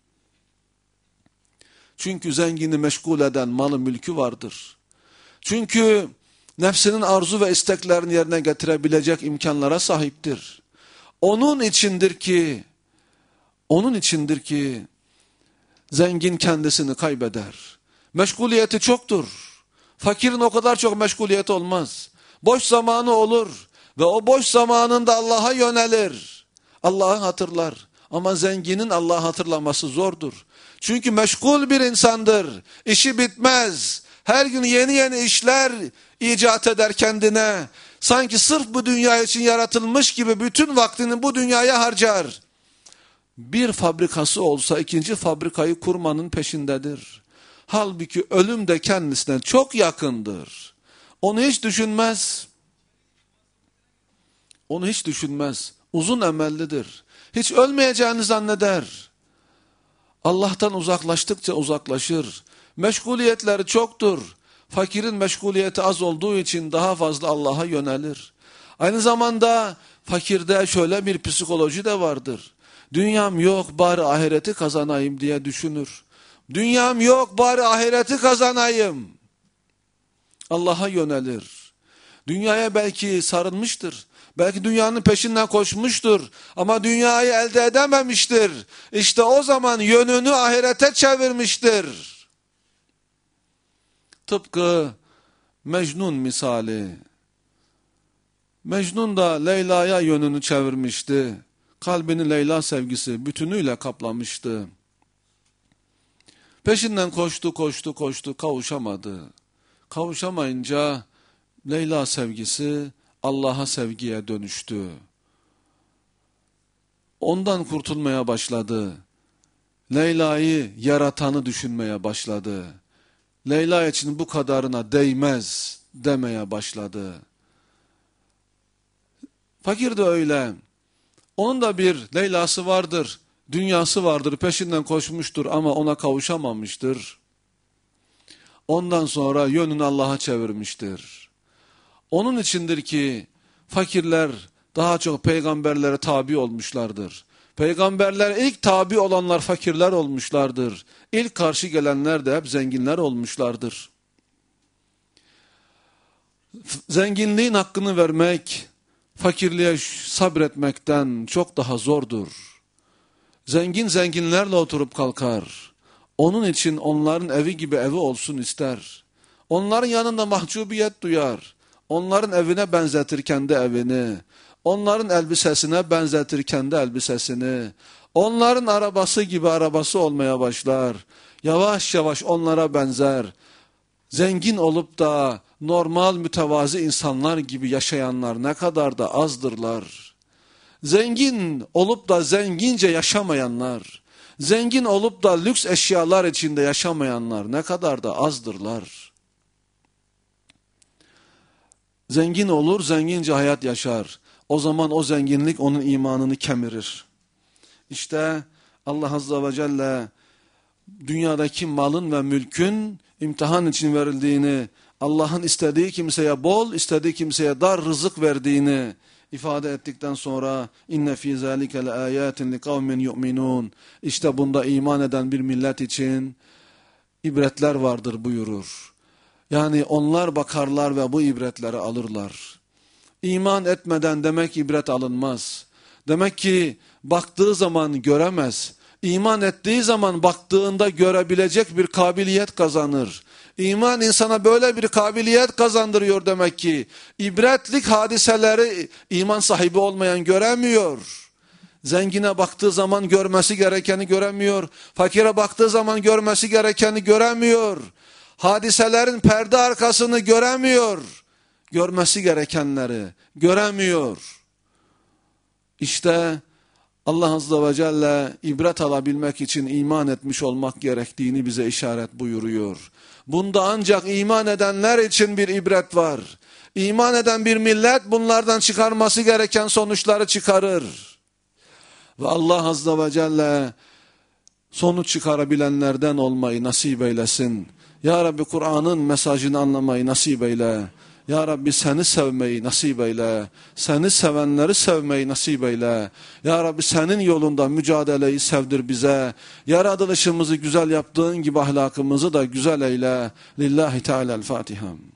Çünkü zengini meşgul eden malı mülkü vardır. Çünkü nefsinin arzu ve isteklerini yerine getirebilecek imkanlara sahiptir. Onun içindir ki, onun içindir ki zengin kendisini kaybeder. Meşguliyeti çoktur. Fakirin o kadar çok meşguliyeti olmaz. Boş zamanı olur ve o boş zamanında Allah'a yönelir. Allah'ı hatırlar. Ama zenginin Allah'ı hatırlaması zordur. Çünkü meşgul bir insandır. İşi bitmez. Her gün yeni yeni işler icat eder kendine. Sanki sırf bu dünya için yaratılmış gibi bütün vaktini bu dünyaya harcar. Bir fabrikası olsa ikinci fabrikayı kurmanın peşindedir. Halbuki ölüm de kendisine çok yakındır. Onu hiç düşünmez. Onu hiç düşünmez. Uzun emellidir. Hiç ölmeyeceğini zanneder. Allah'tan uzaklaştıkça uzaklaşır. Meşguliyetleri çoktur. Fakirin meşguliyeti az olduğu için daha fazla Allah'a yönelir. Aynı zamanda fakirde şöyle bir psikoloji de vardır. Dünyam yok bari ahireti kazanayım diye düşünür. Dünyam yok bari ahireti kazanayım. Allah'a yönelir. Dünyaya belki sarılmıştır. Belki dünyanın peşinden koşmuştur. Ama dünyayı elde edememiştir. İşte o zaman yönünü ahirete çevirmiştir. Tıpkı Mecnun misali. Mecnun da Leyla'ya yönünü çevirmişti. Kalbini Leyla sevgisi bütünüyle kaplamıştı. Peşinden koştu, koştu, koştu, kavuşamadı. Kavuşamayınca Leyla sevgisi Allah'a sevgiye dönüştü. Ondan kurtulmaya başladı. Leyla'yı yaratanı düşünmeye başladı. Leyla için bu kadarına değmez demeye başladı. Fakir de öyle. Onun da bir Leyla'sı vardır, dünyası vardır, peşinden koşmuştur ama ona kavuşamamıştır. Ondan sonra yönünü Allah'a çevirmiştir. Onun içindir ki fakirler daha çok peygamberlere tabi olmuşlardır. Peygamberler ilk tabi olanlar fakirler olmuşlardır. İlk karşı gelenler de hep zenginler olmuşlardır. Zenginliğin hakkını vermek, fakirliğe sabretmekten çok daha zordur. Zengin zenginlerle oturup kalkar. Onun için onların evi gibi evi olsun ister. Onların yanında mahcubiyet duyar. Onların evine benzetir kendi evini. Onların elbisesine benzetir kendi elbisesini. Onların arabası gibi arabası olmaya başlar. Yavaş yavaş onlara benzer. Zengin olup da normal mütevazi insanlar gibi yaşayanlar ne kadar da azdırlar. Zengin olup da zengince yaşamayanlar, Zengin olup da lüks eşyalar içinde yaşamayanlar ne kadar da azdırlar. Zengin olur, zengince hayat yaşar. O zaman o zenginlik onun imanını kemirir. İşte Allah Azze ve Celle dünyadaki malın ve mülkün imtihan için verildiğini, Allah'ın istediği kimseye bol, istediği kimseye dar rızık verdiğini ifade ettikten sonra inne fî zâlike leâyâtin liqavmin yu'minûn. İşte bunda iman eden bir millet için ibretler vardır buyurur. Yani onlar bakarlar ve bu ibretleri alırlar. İman etmeden demek ibret alınmaz. Demek ki baktığı zaman göremez. İman ettiği zaman baktığında görebilecek bir kabiliyet kazanır. İman insana böyle bir kabiliyet kazandırıyor demek ki. İbretlik hadiseleri iman sahibi olmayan göremiyor. Zengine baktığı zaman görmesi gerekeni göremiyor. Fakire baktığı zaman görmesi gerekeni göremiyor. Hadiselerin perde arkasını göremiyor. Görmesi gerekenleri göremiyor. İşte Allah Azze ve Celle ibret alabilmek için iman etmiş olmak gerektiğini bize işaret buyuruyor. Bunda ancak iman edenler için bir ibret var. İman eden bir millet bunlardan çıkarması gereken sonuçları çıkarır. Ve Allah Azze ve Celle sonuç çıkarabilenlerden olmayı nasip eylesin. Ya Rabbi Kur'an'ın mesajını anlamayı nasip eyle. Ya Rabbi seni sevmeyi nasip eyle. Seni sevenleri sevmeyi nasip eyle. Ya Rabbi senin yolunda mücadeleyi sevdir bize. Yaratılışımızı güzel yaptığın gibi ahlakımızı da güzel eyle. Lillahi Teala'l-Fatiha.